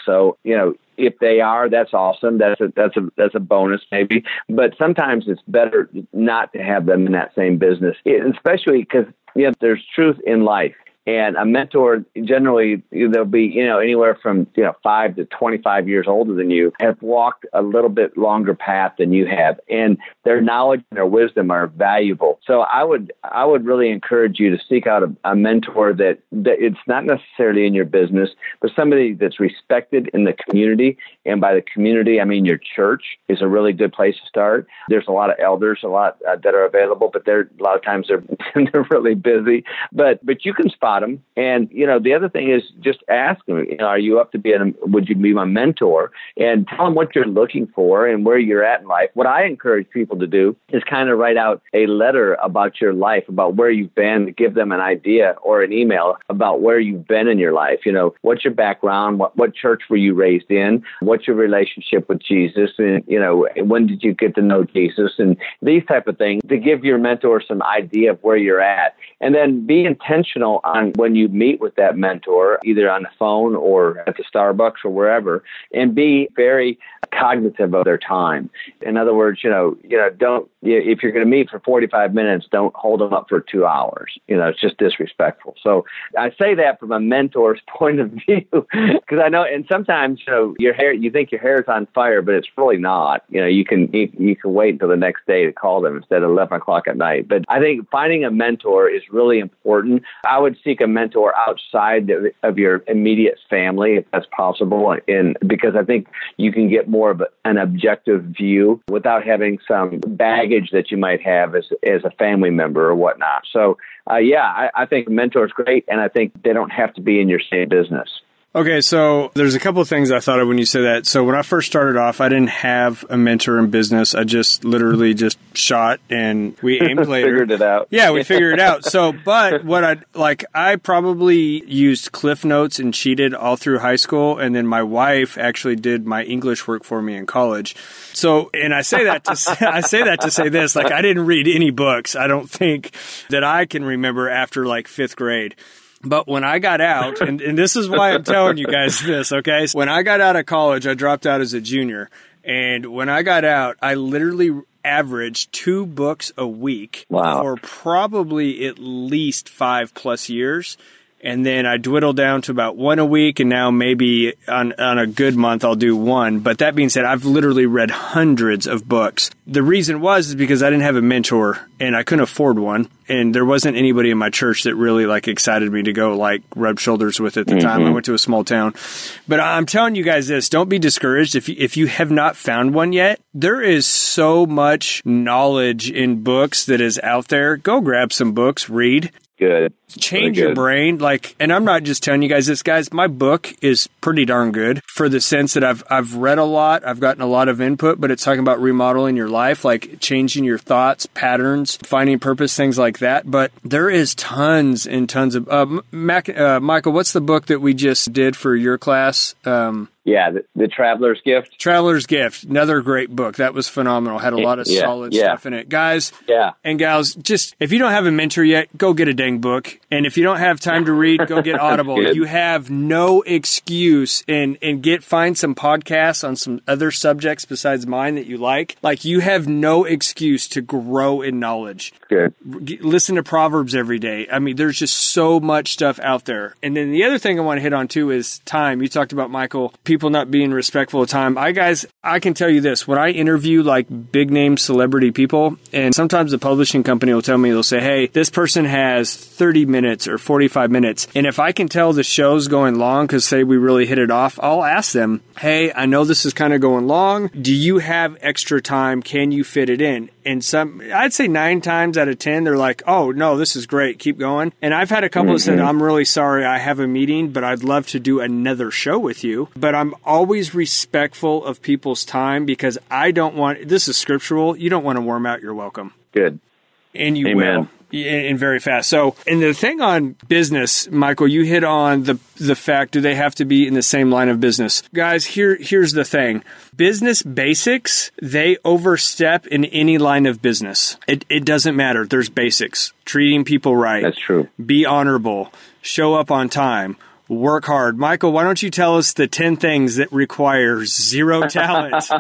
So, you know, if they are, that's awesome. That's a, that's a, that's a bonus maybe. But sometimes it's better not to have them in that same business, especially because, you know, there's truth in life. And a mentor, generally, they'll be, you know, anywhere from, you know, five to twenty-five years older than you, have walked a little bit longer path than you have. And their knowledge and their wisdom are valuable. So I would I would really encourage you to seek out a, a mentor that, that it's not necessarily in your business, but somebody that's respected in the community. And by the community, I mean your church is a really good place to start. There's a lot of elders, a lot uh, that are available, but they're a lot of times they're they're really busy. But but you can spot them. And, you know, the other thing is just ask them, you know, are you up to be, a, would you be my mentor? And tell them what you're looking for and where you're at in life. What I encourage people to do is kind of write out a letter about your life, about where you've been, to give them an idea, or an email about where you've been in your life. You know, what's your background? What, what church were you raised in? What's your relationship with Jesus? And, you know, when did you get to know Jesus? And these type of things, to give your mentor some idea of where you're at. And then be intentional on when you meet with that mentor, either on the phone or at the Starbucks or wherever, and be very cognitive of their time. In other words, you know, you know, don't, if you're going to meet for forty-five minutes, don't hold them up for two hours. You know, it's just disrespectful. So I say that from a mentor's point of view, because I know, and sometimes, you know, your hair, you think your hair is on fire, but it's really not. You know, you can, you, you can wait until the next day to call them instead of eleven o'clock at night. But I think finding a mentor is really important. I would seek a mentor outside of, of your immediate family, if that's possible, and because I think you can get more of an objective view without having some baggage that you might have as as a family member or whatnot. So, uh, yeah, I, I think a mentor is great, and I think they don't have to be in your same business. Okay, so there's a couple of things I thought of when you said that. So when I first started off, I didn't have a mentor in business. I just literally just shot and we aimed later. Figured it out. Yeah, we figured it out. So, but what I, like, I probably used Cliff Notes and cheated all through high school. And then my wife actually did my English work for me in college. So, and I say that to say, I say that to say this, like, I didn't read any books. I don't think that I can remember after like fifth grade. But when I got out, and, and this is why I'm telling you guys this, okay? So when I got out of college, I dropped out as a junior. And when I got out, I literally averaged two books a week wow. for probably at least five plus years. And then I dwindled down to about one a week, and now maybe on, on a good month I'll do one. But that being said, I've literally read hundreds of books. The reason was is because I didn't have a mentor, and I couldn't afford one. And there wasn't anybody in my church that really like excited me to go like rub shoulders with at the mm-hmm. time. I went to a small town. But I'm telling you guys this, don't be discouraged if you, if you have not found one yet. There is so much knowledge in books that is out there. Go grab some books, read. Good. Change good. your brain. Like, and I'm not just telling you guys this, guys. My book is pretty darn good for the sense that I've I've read a lot. I've gotten a lot of input, but it's talking about remodeling your life, like changing your thoughts, patterns, finding purpose, things like that. But there is tons and tons of uh, Mac, uh, Michael. What's the book that we just did for your class? Um, Yeah, the, the Traveler's Gift. Traveler's Gift, another great book. That was phenomenal. Had a lot of yeah, solid yeah. stuff in it. Guys yeah. and gals, just if you don't have a mentor yet, go get a dang book. And if you don't have time to read, go get Audible. You have no excuse, and, and get find some podcasts on some other subjects besides mine that you like. Like, you have no excuse to grow in knowledge. Good. Listen to Proverbs every day. I mean, there's just so much stuff out there. And then the other thing I want to hit on too is time. You talked about, Michael, people not being respectful of time. I guys, I can tell you this. When I interview like big name celebrity people, and sometimes the publishing company will tell me, they'll say, hey, this person has thirty minutes or forty-five minutes. And if I can tell the show's going long because say we really hit it off, I'll ask them, hey, I know this is kind of going long. Do you have extra time? Can you fit it in? And some, I'd say nine times out of ten, they're like, oh, no, this is great. Keep going. And I've had a couple mm-hmm. that said, I'm really sorry I have a meeting, but I'd love to do another show with you. But I'm always respectful of people's time because I don't want, this is scriptural, you don't want to worm out your welcome. Good. And you Amen. will. And very fast. So, and the thing on business, Michael, you hit on the the fact, do they have to be in the same line of business? Guys, here here's the thing. Business basics, they overstep in any line of business. It it doesn't matter. There's basics. Treating people right. That's true. Be honorable. Show up on time. work hard. Michael, why don't you tell us the ten things that require zero talent?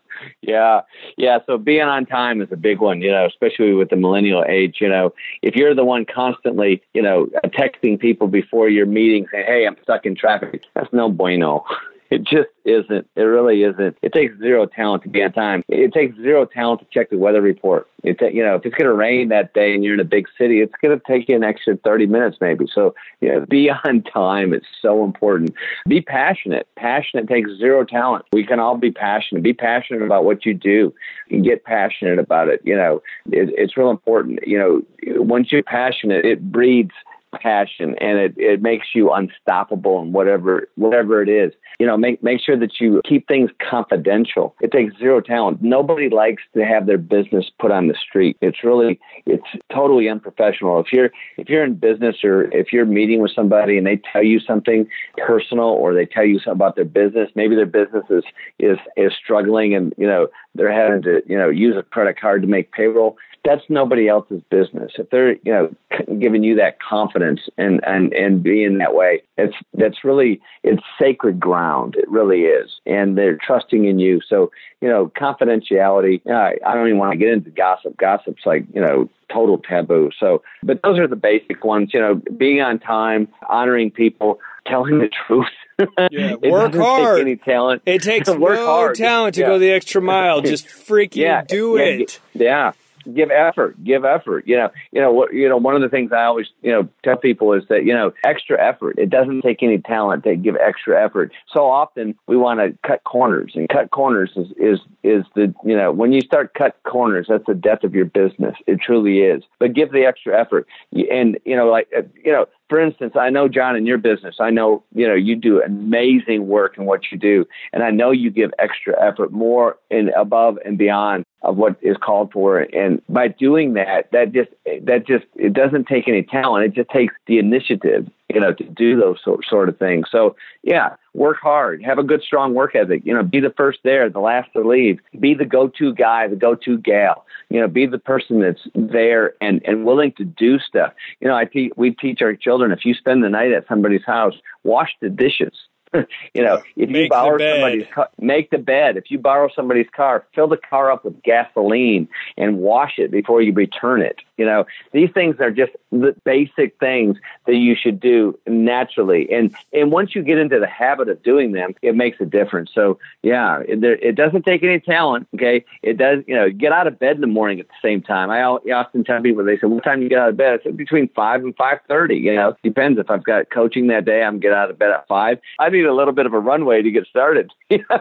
Yeah. Yeah. So being on time is a big one, you know, especially with the millennial age. You know, if you're the one constantly, you know, texting people before your meeting saying, hey, I'm stuck in traffic, that's no bueno. It just isn't. It really isn't. It takes zero talent to be on time. It takes zero talent to check the weather report. It ta- you know, if it's going to rain that day and you're in a big city, it's going to take you an extra thirty minutes maybe. So, you know, be on time. It's so important. Be passionate. Passionate takes zero talent. We can all be passionate. Be passionate about what you do and get passionate about it. You know, it, it's real important. You know, once you're passionate, it breeds passion, and it, it makes you unstoppable in whatever whatever it is. You know, make make sure that you keep things confidential. It takes zero talent. Nobody likes to have their business put on the street. It's really it's totally unprofessional. If you're if you're in business or if you're meeting with somebody and they tell you something personal or they tell you something about their business, maybe their business is is, is struggling and you know they're having to you know use a credit card to make payroll. That's nobody else's business. If they're, you know, giving you that confidence and, and, and being that way, it's, that's really, it's sacred ground. It really is. And they're trusting in you. So, you know, confidentiality, you know, I, I don't even want to get into gossip. Gossip's like, you know, total taboo. So, but those are the basic ones, you know, being on time, honoring people, telling the truth. Yeah, work hard. Take any talent. It takes work no hard. talent to yeah. go the extra mile. Just freaking yeah, do yeah, it. Yeah. Give effort, give effort. You know, you know what, you know, one of the things I always, you know, tell people is that, you know, extra effort. It doesn't take any talent to give extra effort. So often we want to cut corners, and cut corners is, is, is the, you know, when you start cut corners, that's the death of your business. It truly is. But give the extra effort. And, you know, like, you know, for instance, I know, John, in your business, I know, you know, you do amazing work in what you do. And I know you give extra effort, more and above and beyond of what is called for. And by doing that, that just, that just, it doesn't take any talent. It just takes the initiative, you know, to do those sort, sort of things. So yeah, work hard, have a good, strong work ethic, you know, be the first there, the last to leave, be the go-to guy, the go-to gal, you know, be the person that's there and, and willing to do stuff. You know, I te- we teach our children, if you spend the night at somebody's house, wash the dishes. You know, if you Make borrow the bed. somebody's car, make the bed. If you borrow somebody's car, fill the car up with gasoline and wash it before you return it. You know, these things are just the basic things that you should do naturally. And and once you get into the habit of doing them, it makes a difference. So, yeah, it, it doesn't take any talent, okay? It does, you know, get out of bed in the morning at the same time. I often tell people, they say, what time do you get out of bed? I said, between five and five thirty, you know. Depends. If I've got coaching that day, I'm get out of bed at five. I need a little bit of a runway to get started.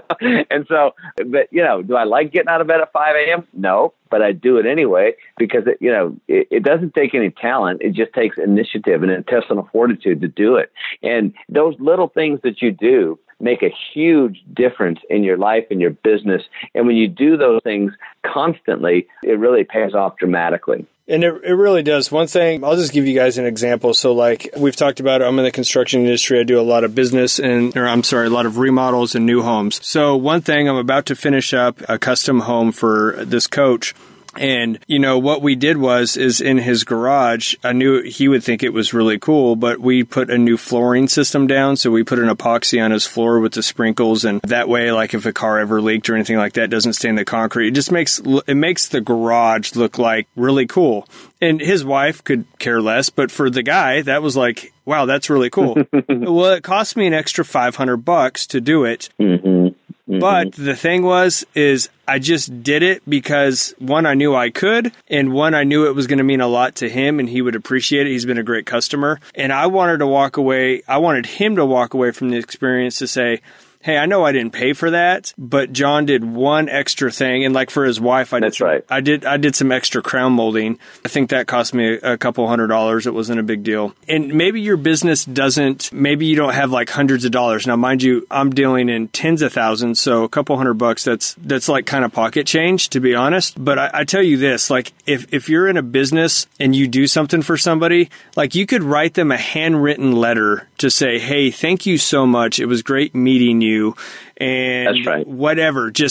And so, but, you know, do I like getting out of bed at five a.m.? No. But I do it anyway because, it, you know, it, it doesn't take any talent. It just takes initiative and intestinal fortitude to do it. And those little things that you do make a huge difference in your life and your business. And when you do those things constantly, it really pays off dramatically. And it, it really does. One thing, I'll just give you guys an example. So like we've talked about, I'm in the construction industry. I do a lot of business and, or I'm sorry, a lot of remodels and new homes. So one thing, I'm about to finish up a custom home for this coach. And, you know, what we did was, is in his garage, I knew he would think it was really cool, but we put a new flooring system down. So we put an epoxy on his floor with the sprinkles. And that way, like if a car ever leaked or anything like that, it doesn't stain the concrete. It just makes, it makes the garage look like really cool. And his wife could care less, but for the guy, that was like, wow, that's really cool. Well, it cost me an extra five hundred bucks to do it. Mm-hmm. Mm-hmm. But the thing was, is I just did it because, one, I knew I could, and one, I knew it was going to mean a lot to him, and he would appreciate it. He's been a great customer. And I wanted to walk away, I wanted him to walk away from the experience to say, hey, I know I didn't pay for that, but John did one extra thing. And like for his wife, I did, That's some, right. I did, I did some extra crown molding. I think that cost me a, a couple hundred dollars. It wasn't a big deal. And maybe your business doesn't, maybe you don't have like hundreds of dollars. Now, mind you, I'm dealing in tens of thousands. So a couple hundred bucks, that's, that's like kind of pocket change, to be honest. But I, I tell you this, like if, if you're in a business and you do something for somebody, like you could write them a handwritten letter to say, hey, thank you so much. It was great meeting you. And That's right. whatever, just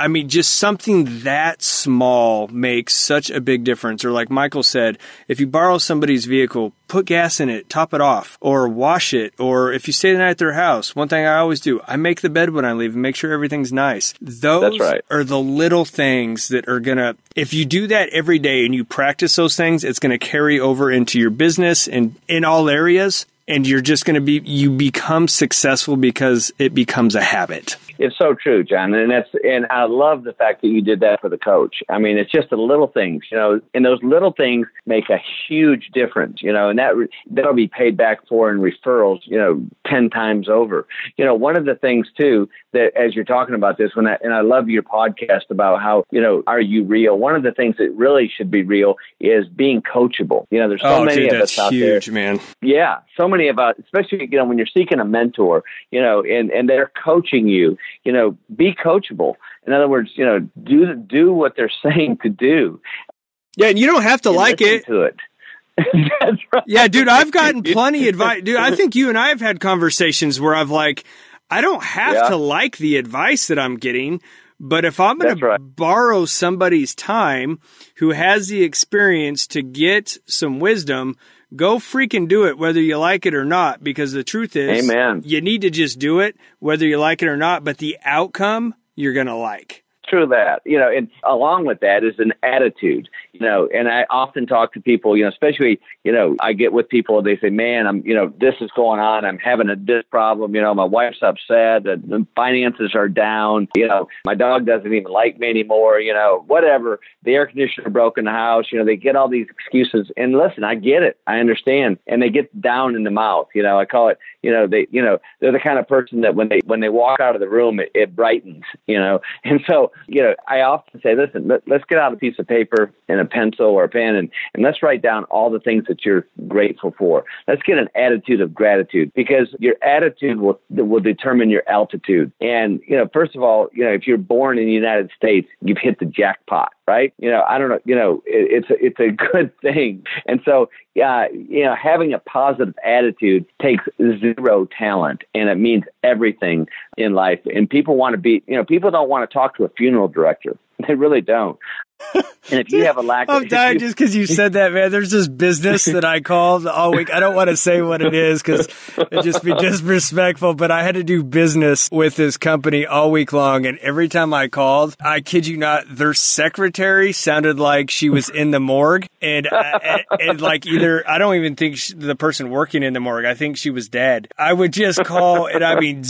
I mean, just something that small makes such a big difference. Or like Michael said, if you borrow somebody's vehicle, put gas in it, top it off, or wash it. Or if you stay the night at their house, one thing I always do, I make the bed when I leave and make sure everything's nice. Those That's right. are the little things that are going to, if you do that every day and you practice those things, it's going to carry over into your business and in all areas. And you're just going to be, you become successful because it becomes a habit. It's so true, John. And that's, and I love the fact that you did that for the coach. I mean, it's just the little things, you know, and those little things make a huge difference, you know, and that, that'll be paid back for in referrals, you know, ten times over. You know, one of the things too, that as you're talking about this, when I, and I love your podcast about how, you know, are you real? One of the things that really should be real is being coachable. You know, there's so oh, many dude, of us out huge, there. Man. Yeah. So many of us, especially, you know, when you're seeking a mentor, you know, and, and they're coaching you, you know, be coachable. In other words, you know, do, do what they're saying to do. Yeah. And you don't have to and like it. To it. That's right. Yeah, dude, I've gotten plenty of advice. Dude, I think you and I have had conversations where I've like, I don't have yeah. to like the advice that I'm getting, but if I'm going right. to borrow somebody's time who has the experience to get some wisdom, go freaking do it, whether you like it or not, because the truth is, Amen. You need to just do it, whether you like it or not, but the outcome you're going to like. True that, you know, and along with that is an attitude, you know, and I often talk to people, you know, especially, you know, I get with people, they say, man, I'm, you know, this is going on. I'm having a this problem. You know, my wife's upset. The, the finances are down. You know, my dog doesn't even like me anymore. You know, whatever. The air conditioner broke in the house. You know, they get all these excuses. And listen, I get it. I understand. And they get down in the mouth. You know, I call it, you know, they, you know, they're the kind of person that when they, when they walk out of the room, it, it brightens, you know. And so, you know, I often say, listen, let, let's get out a piece of paper and a pencil or a pen and, and let's write down all the things that you're grateful for. Let's get an attitude of gratitude, because your attitude will will determine your altitude. And, you know, first of all, you know, if you're born in the United States, you've hit the jackpot, right? You know, I don't know, you know, it, it's, a, it's a good thing. And so, yeah, you know, having a positive attitude takes zero talent, and it means everything in life. And people want to be, you know, people don't want to talk to a funeral director. They really don't. And if you have a lack of... I'm dying just because you said that, man. There's this business that I called all week. I don't want to say what it is because it'd just be disrespectful, but I had to do business with this company all week long. And every time I called, I kid you not, their secretary sounded like she was in the morgue. And, and, and like either, I don't even think she, the person working in the morgue, I think she was dead. I would just call, and I mean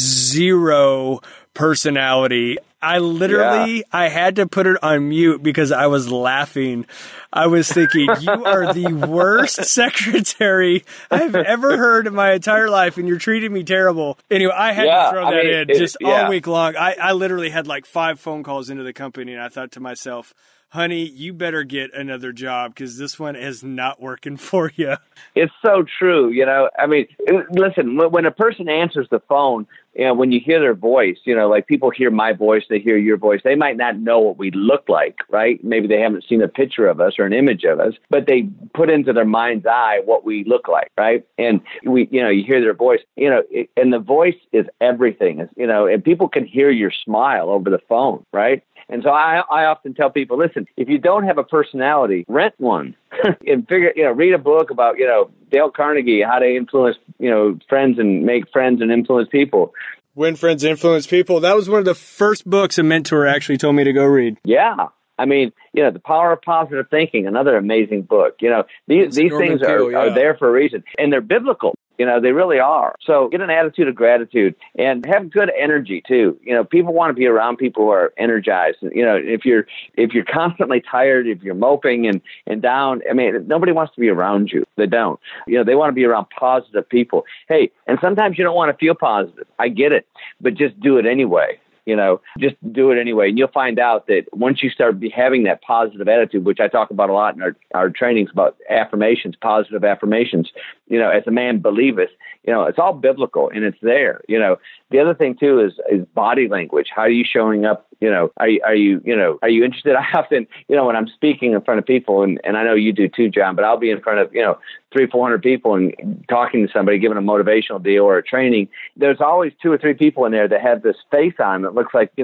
zero personality. I literally, yeah. I had to put it on mute because I was laughing. I was thinking, you are the worst secretary I've ever heard in my entire life, and you're treating me terrible. Anyway, I had yeah, to throw I that mean, in it, just it, yeah. all week long. I, I literally had like five phone calls into the company, and I thought to myself, honey, you better get another job because this one is not working for you. It's so true. You know, I mean, listen, when a person answers the phone, you know, when you hear their voice, you know, like people hear my voice, they hear your voice. They might not know what we look like, right? Maybe they haven't seen a picture of us or an image of us, but they put into their mind's eye what we look like, right? And we, you know, you hear their voice, you know, and the voice is everything, you know, and people can hear your smile over the phone, right? And so I, I often tell people, listen, if you don't have a personality, rent one and figure, you know, read a book about, you know, Dale Carnegie, how to influence, you know, friends and make friends and influence people. Win Friends, Influence People. That was one of the first books a mentor actually told me to go read. Yeah. I mean, you know, The Power of Positive Thinking, another amazing book. You know, these, these things are, Peele, yeah. are there for a reason, and they're biblical. You know, they really are. So get an attitude of gratitude and have good energy too. You know, people want to be around people who are energized. You know, if you're if you're constantly tired, if you're moping and, and down, I mean, nobody wants to be around you. They don't. You know, they want to be around positive people. Hey, and sometimes you don't want to feel positive. I get it, but just do it anyway. You know, just do it anyway. And you'll find out that once you start be having that positive attitude, which I talk about a lot in our, our trainings about affirmations, positive affirmations, you know, as a man believeth, you know, it's all biblical and it's there. You know, the other thing too is, is body language. How are you showing up? You know, are you, are you, you know, are you interested? I often, you know, when I'm speaking in front of people, and, and I know you do too, John, but I'll be in front of, you know, three, four hundred people and talking to somebody, giving a motivational deal or a training. There's always two or three people in there that have this face on that looks like, you know,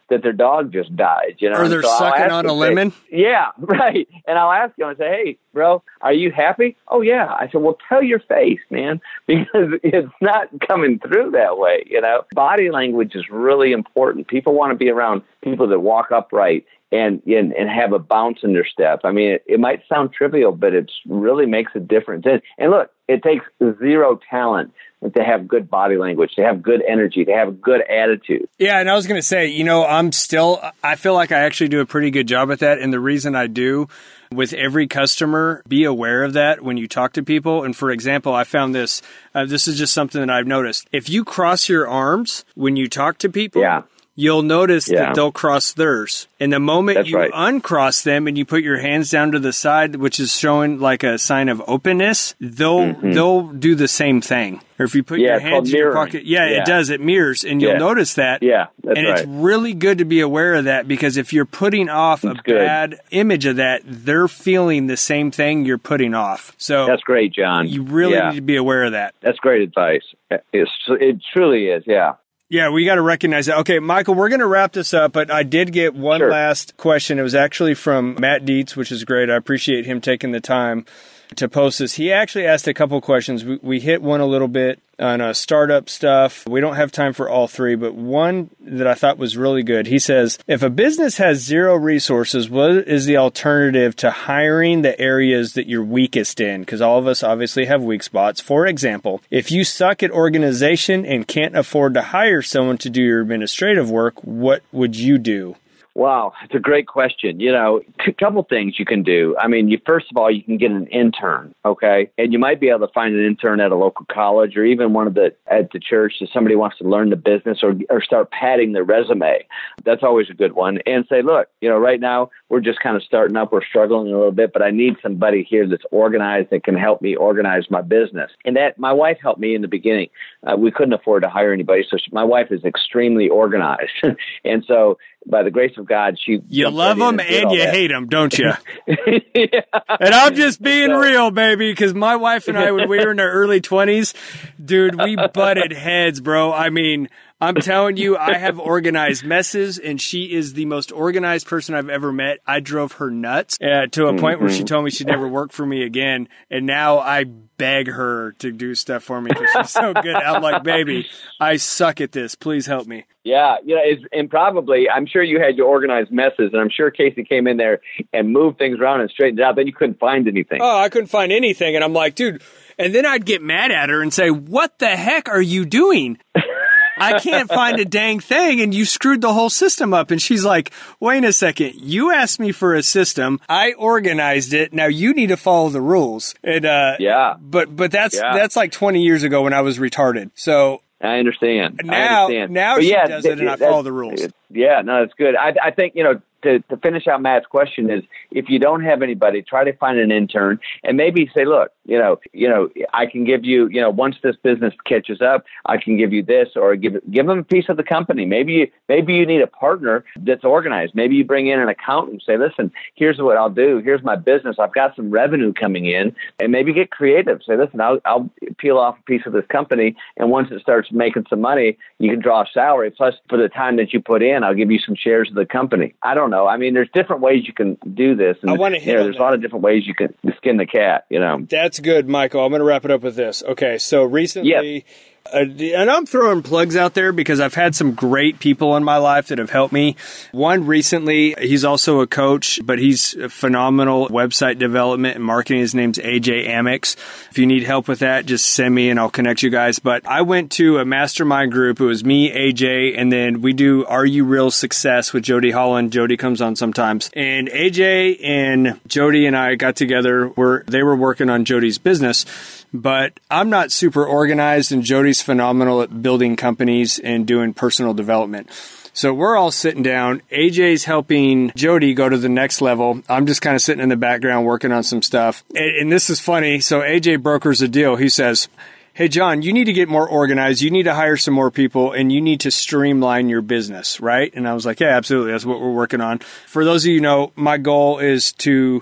that their dog just died, you know. Or they're so sucking on a them, lemon. say, yeah, right. And I'll ask them and say, hey, bro, are you happy? Oh, yeah. I said, well, tell your face, man, because it's not coming through that way, you know. Body language is really important. People want to be around people that walk upright and and, and have a bounce in their step. I mean, it, it might sound trivial, but it really makes a difference. And, and look, it takes zero talent to have good body language, to have good energy, to have a good attitude. Yeah, and I was going to say, you know, I'm still, I feel like I actually do a pretty good job at that. And the reason I do, with every customer, be aware of that when you talk to people. And for example, I found this, uh, this is just something that I've noticed. If you cross your arms when you talk to people, yeah. you'll notice yeah. that they'll cross theirs. And the moment That's you right. uncross them and you put your hands down to the side, which is showing like a sign of openness, they'll mm-hmm. they'll do the same thing. Or if you put yeah, your it's hands in your pocket, yeah, yeah, it does. It mirrors, and you'll yeah. notice that. Yeah, that's and right. it's really good to be aware of that, because if you're putting off that's a good. bad image of that, they're feeling the same thing you're putting off. So that's great, John. You really yeah. need to be aware of that. That's great advice. It's, it truly is, yeah. Yeah, we got to recognize that. Okay, Michael, we're going to wrap this up, but I did get one sure. last question. It was actually from Matt Dietz, which is great. I appreciate him taking the time to post this. He actually asked a couple questions. We, we hit one a little bit on uh, startup stuff. We don't have time for all three, but one that I thought was really good. He says, if a business has zero resources, what is the alternative to hiring the areas that you're weakest in? Because all of us obviously have weak spots. For example, if you suck at organization and can't afford to hire someone to do your administrative work, what would you do? Wow, it's a great question. You know, a couple things you can do. I mean, you first of all, you can get an intern, okay? And you might be able to find an intern at a local college or even one of the at the church if somebody wants to learn the business or or start padding their resume. That's always a good one. And say, look, you know, right now we're just kind of starting up. We're struggling a little bit, but I need somebody here that's organized that can help me organize my business. And that my wife helped me in the beginning. Uh, we couldn't afford to hire anybody, so she, my wife is extremely organized. And so by the grace of God, she you love right them and, and you that. hate them, don't you? yeah. And I'm just being so, real, baby, because my wife and I, when we were in our early twenties, dude, we butted heads, bro. I mean, I'm telling you, I have organized messes, and she is the most organized person I've ever met. I drove her nuts uh, to a mm-hmm. point where she told me she'd never work for me again, and now I beg her to do stuff for me because she's so good. I'm like, baby, I suck at this. Please help me. Yeah, you know, it's, and probably, I'm sure you had your organized messes, and I'm sure Casey came in there and moved things around and straightened it out. Then you couldn't find anything. Oh, I couldn't find anything, and I'm like, dude. And then I'd get mad at her and say, "What the heck are you doing? I can't find a dang thing, and you screwed the whole system up." And she's like, wait a second, you asked me for a system. I organized it. Now you need to follow the rules. And, uh, yeah. But, but that's, yeah. that's like twenty years ago when I was retarded. So I understand. Now, I understand. now but she yeah, does it and I follow the rules. Yeah, no, it's good. I, I think, you know, to, to finish out Matt's question is, if you don't have anybody, try to find an intern and maybe say, look, you know, you know, I can give you, you know, once this business catches up, I can give you this, or give give them a piece of the company. Maybe you, maybe you need a partner that's organized. Maybe you bring in an accountant and say, listen, here's what I'll do. Here's my business. I've got some revenue coming in, and maybe get creative. Say, listen, I'll, I'll peel off a piece of this company, and once it starts making some money, you can draw a salary. Plus, for the time that you put in, I'll give you some shares of the company. I don't know. I mean, there's different ways you can do this. And I want to hit you know, on there's that. a lot of different ways you can skin the cat, you know. That's good, Michael. I'm going to wrap it up with this. Okay, so recently, Yes. uh, and I'm throwing plugs out there because I've had some great people in my life that have helped me. One recently, he's also a coach, but he's a phenomenal website development and marketing. His name's A J Amex. If you need help with that, just send me and I'll connect you guys. But I went to a mastermind group. It was me, A J, and then we do Are You Real Success with Jody Holland. Jody comes on sometimes. And A J and Jody and I got together. We're, they were working on Jody's business. But I'm not super organized, and Jody's phenomenal at building companies and doing personal development. So we're all sitting down. A J's helping Jody go to the next level. I'm just kind of sitting in the background working on some stuff. And, and this is funny. So A J brokers a deal. He says, hey, John, you need to get more organized. You need to hire some more people, and you need to streamline your business, right? And I was like, yeah, absolutely. That's what we're working on. For those of you who know, my goal is to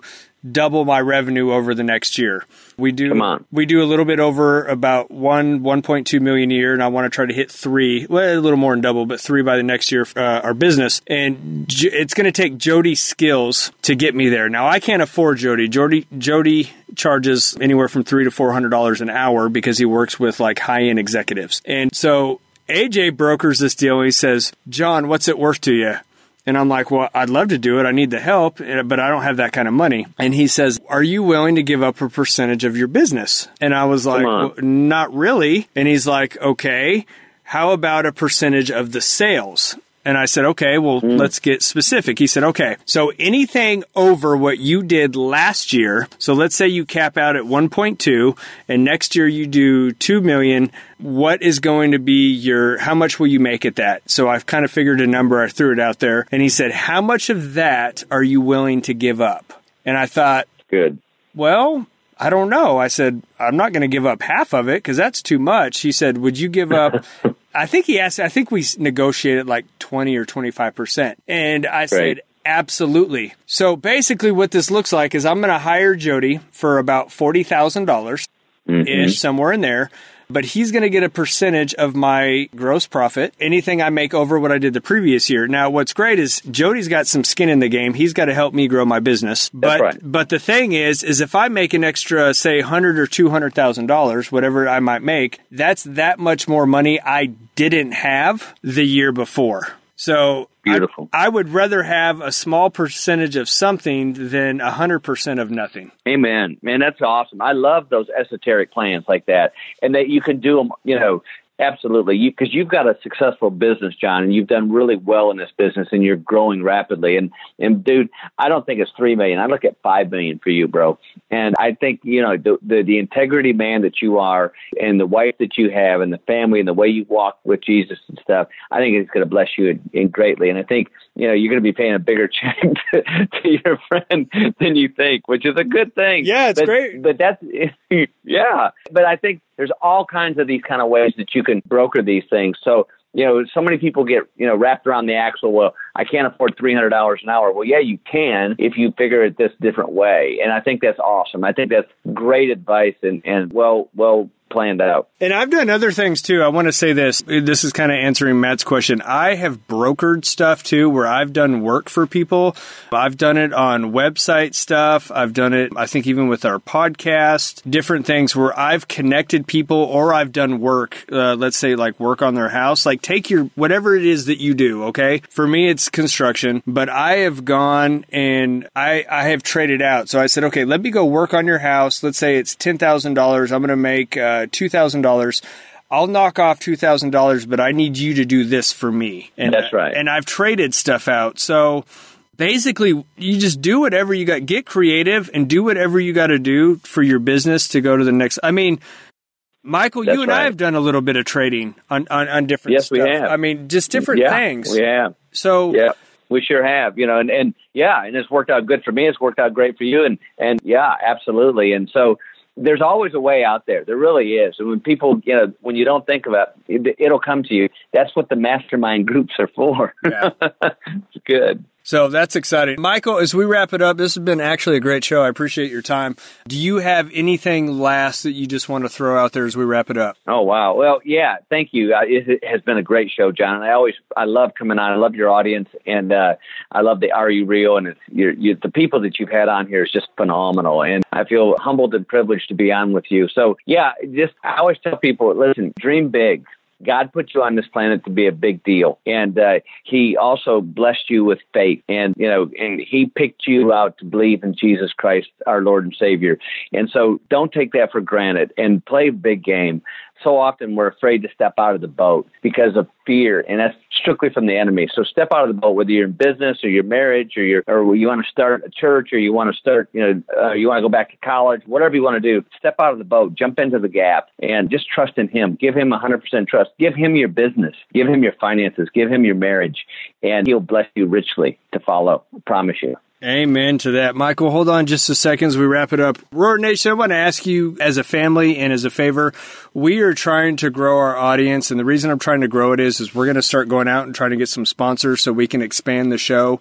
double my revenue over the next year. We do Come on. we do a little bit over about one, one point two million a year, and I want to try to hit three, well, a little more than double, but three by the next year, uh, our business. And J- it's going to take Jody's skills to get me there. Now, I can't afford Jody. Jody, Jody charges anywhere from three to four hundred dollars an hour because he works with like high-end executives. And so A J brokers this deal, and he says, John, what's it worth to you? And I'm like, well, I'd love to do it. I need the help, but I don't have that kind of money. And he says, are you willing to give up a percentage of your business? And I was like, well, not really. And he's like, okay, how about a percentage of the sales? And I said, okay, well, mm. let's get specific. He said, okay, so anything over what you did last year, so let's say you cap out at one point two and next year you do two million, what is going to be your, how much will you make at that? So I've kind of figured a number, I threw it out there. And he said, how much of that are you willing to give up? And I thought, good. Well, I don't know. I said, I'm not going to give up half of it because that's too much. He said, would you give up? I think he asked, I think we negotiated like twenty or twenty-five percent. And I said, right. Absolutely. So basically what this looks like is I'm going to hire Jody for about forty thousand dollars ish, mm-hmm. somewhere in there. But he's going to get a percentage of my gross profit, anything I make over what I did the previous year. Now, what's great is Jody's got some skin in the game. He's got to help me grow my business. But That's right. but the thing is, is if I make an extra, say, one hundred thousand dollars or two hundred thousand dollars, whatever I might make, that's that much more money I didn't have the year before. So Beautiful. I, I would rather have a small percentage of something than one hundred percent of nothing. Amen. Man, that's awesome. I love those esoteric plans like that. And that you can do them, you know, absolutely. Because you, you've got a successful business, John, and you've done really well in this business and you're growing rapidly. And, and dude, I don't think it's three million dollars. I look at five million dollars for you, bro. And I think, you know, the, the, the integrity man that you are and the wife that you have and the family and the way you walk with Jesus and stuff, I think it's going to bless you in, in greatly. And I think, you know, you're going to be paying a bigger check to, to your friend than you think, which is a good thing. Yeah, it's but, great. But that's, yeah. But I think there's all kinds of these kind of ways that you can broker these things. So, you know, so many people get, you know, wrapped around the axle. Well, I can't afford three hundred dollars an hour. Well, yeah, you can if you figure it this different way. And I think that's awesome. I think that's great advice and, and well, well, planned out. And I've done other things too. I want to say this. This is kind of answering Matt's question. I have brokered stuff too, where I've done work for people. I've done it on website stuff. I've done it, I think, even with our podcast, different things where I've connected people or I've done work, uh, let's say like work on their house. Like take your, whatever it is that you do, okay? For me, it's construction, but I have gone and I, I have traded out. So I said, okay, let me go work on your house. Let's say it's ten thousand dollars. I'm going to make uh, two thousand dollars. I'll knock off two thousand dollars, but I need you to do this for me. And that's right. And I've traded stuff out. So basically, you just do whatever you got. Get creative and do whatever you got to do for your business to go to the next. I mean, Michael, that's you and right. I have done a little bit of trading on, on, on different yes, stuff. we have. I mean, just different yeah, things. we have. So yeah. We sure have, you know, and, and yeah, and it's worked out good for me. It's worked out great for you. And, and yeah, absolutely. And so there's always a way out there. There really is. And when people, you know, when you don't think about it, it it'll come to you. That's what the mastermind groups are for. Yeah. It's good. So that's exciting. Michael, as we wrap it up, this has been actually a great show. I appreciate your time. Do you have anything last that you just want to throw out there as we wrap it up? Oh, wow. Well, yeah, thank you. Uh, it, it has been a great show, John. And I always, I love coming on. I love your audience. And uh, I love the Are You Real? And it's, you're, you, the people that you've had on here is just phenomenal. And I feel humbled and privileged to be on with you. So, yeah, just I always tell people, listen, dream big. God put you on this planet to be a big deal. And uh, he also blessed you with faith. And, you know, and he picked you out to believe in Jesus Christ, our Lord and Savior. And so don't take that for granted and play a big game. So often we're afraid to step out of the boat because of fear, and that's strictly from the enemy. So step out of the boat, whether you're in business or your marriage or you're, or you want to start a church or you want to start, you know, uh, you want to go back to college, whatever you want to do, step out of the boat, jump into the gap, and just trust in him. Give him one hundred percent trust. Give him your business. Give him your finances. Give him your marriage, and he'll bless you richly to follow. I promise you. Amen to that. Michael, hold on just a second as we wrap it up. Roar Nation, I want to ask you as a family and as a favor, we are trying to grow our audience, and the reason I'm trying to grow it is, is we're going to start going out and trying to get some sponsors so we can expand the show.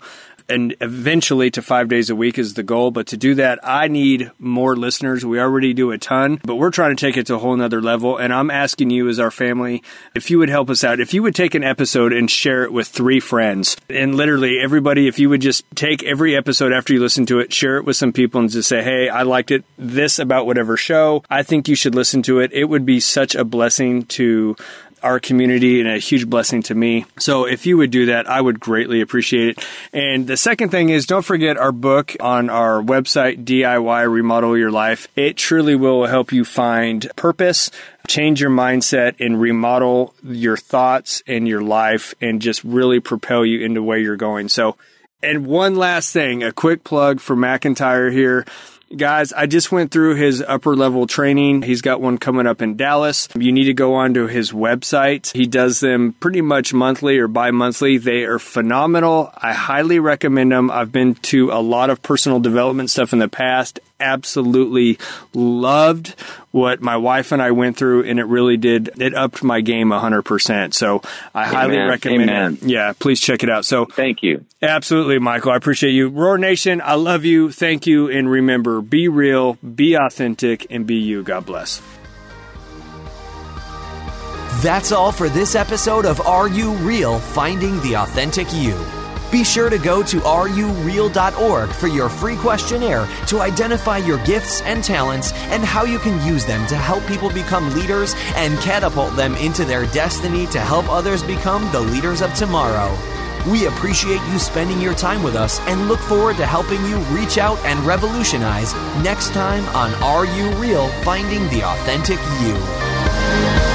and eventually to five days a week is the goal. But to do that, I need more listeners. We already do a ton, but we're trying to take it to a whole nother level. And I'm asking you as our family, if you would help us out, if you would take an episode and share it with three friends, and literally everybody, if you would just take every episode after you listen to it, share it with some people and just say, hey, I liked it, this about whatever show, I think you should listen to it. It would be such a blessing to our community and a huge blessing to me. So if you would do that, I would greatly appreciate it. And the second thing is, don't forget our book on our website, D I Y Remodel Your Life. It truly will help you find purpose, change your mindset, and remodel your thoughts and your life and just really propel you into where you're going. So, and one last thing, a quick plug for McIntyre here. Guys, I just went through his upper level training. He's got one coming up in Dallas. You need to go onto his website. He does them pretty much monthly or bi-monthly. They are phenomenal. I highly recommend them. I've been to a lot of personal development stuff in the past. Absolutely loved what my wife and I went through, and it really did. It upped my game one hundred percent. So I Amen. highly recommend Amen. it. Yeah, please check it out. So thank you. Absolutely, Michael. I appreciate you. Roar Nation, I love you. Thank you. And remember, be real, be authentic, and be you. God bless. That's all for this episode of Are You Real? Finding the Authentic You. Be sure to go to are you real dot org for your free questionnaire to identify your gifts and talents and how you can use them to help people become leaders and catapult them into their destiny to help others become the leaders of tomorrow. We appreciate you spending your time with us and look forward to helping you reach out and revolutionize next time on Are You Real? Finding the Authentic You.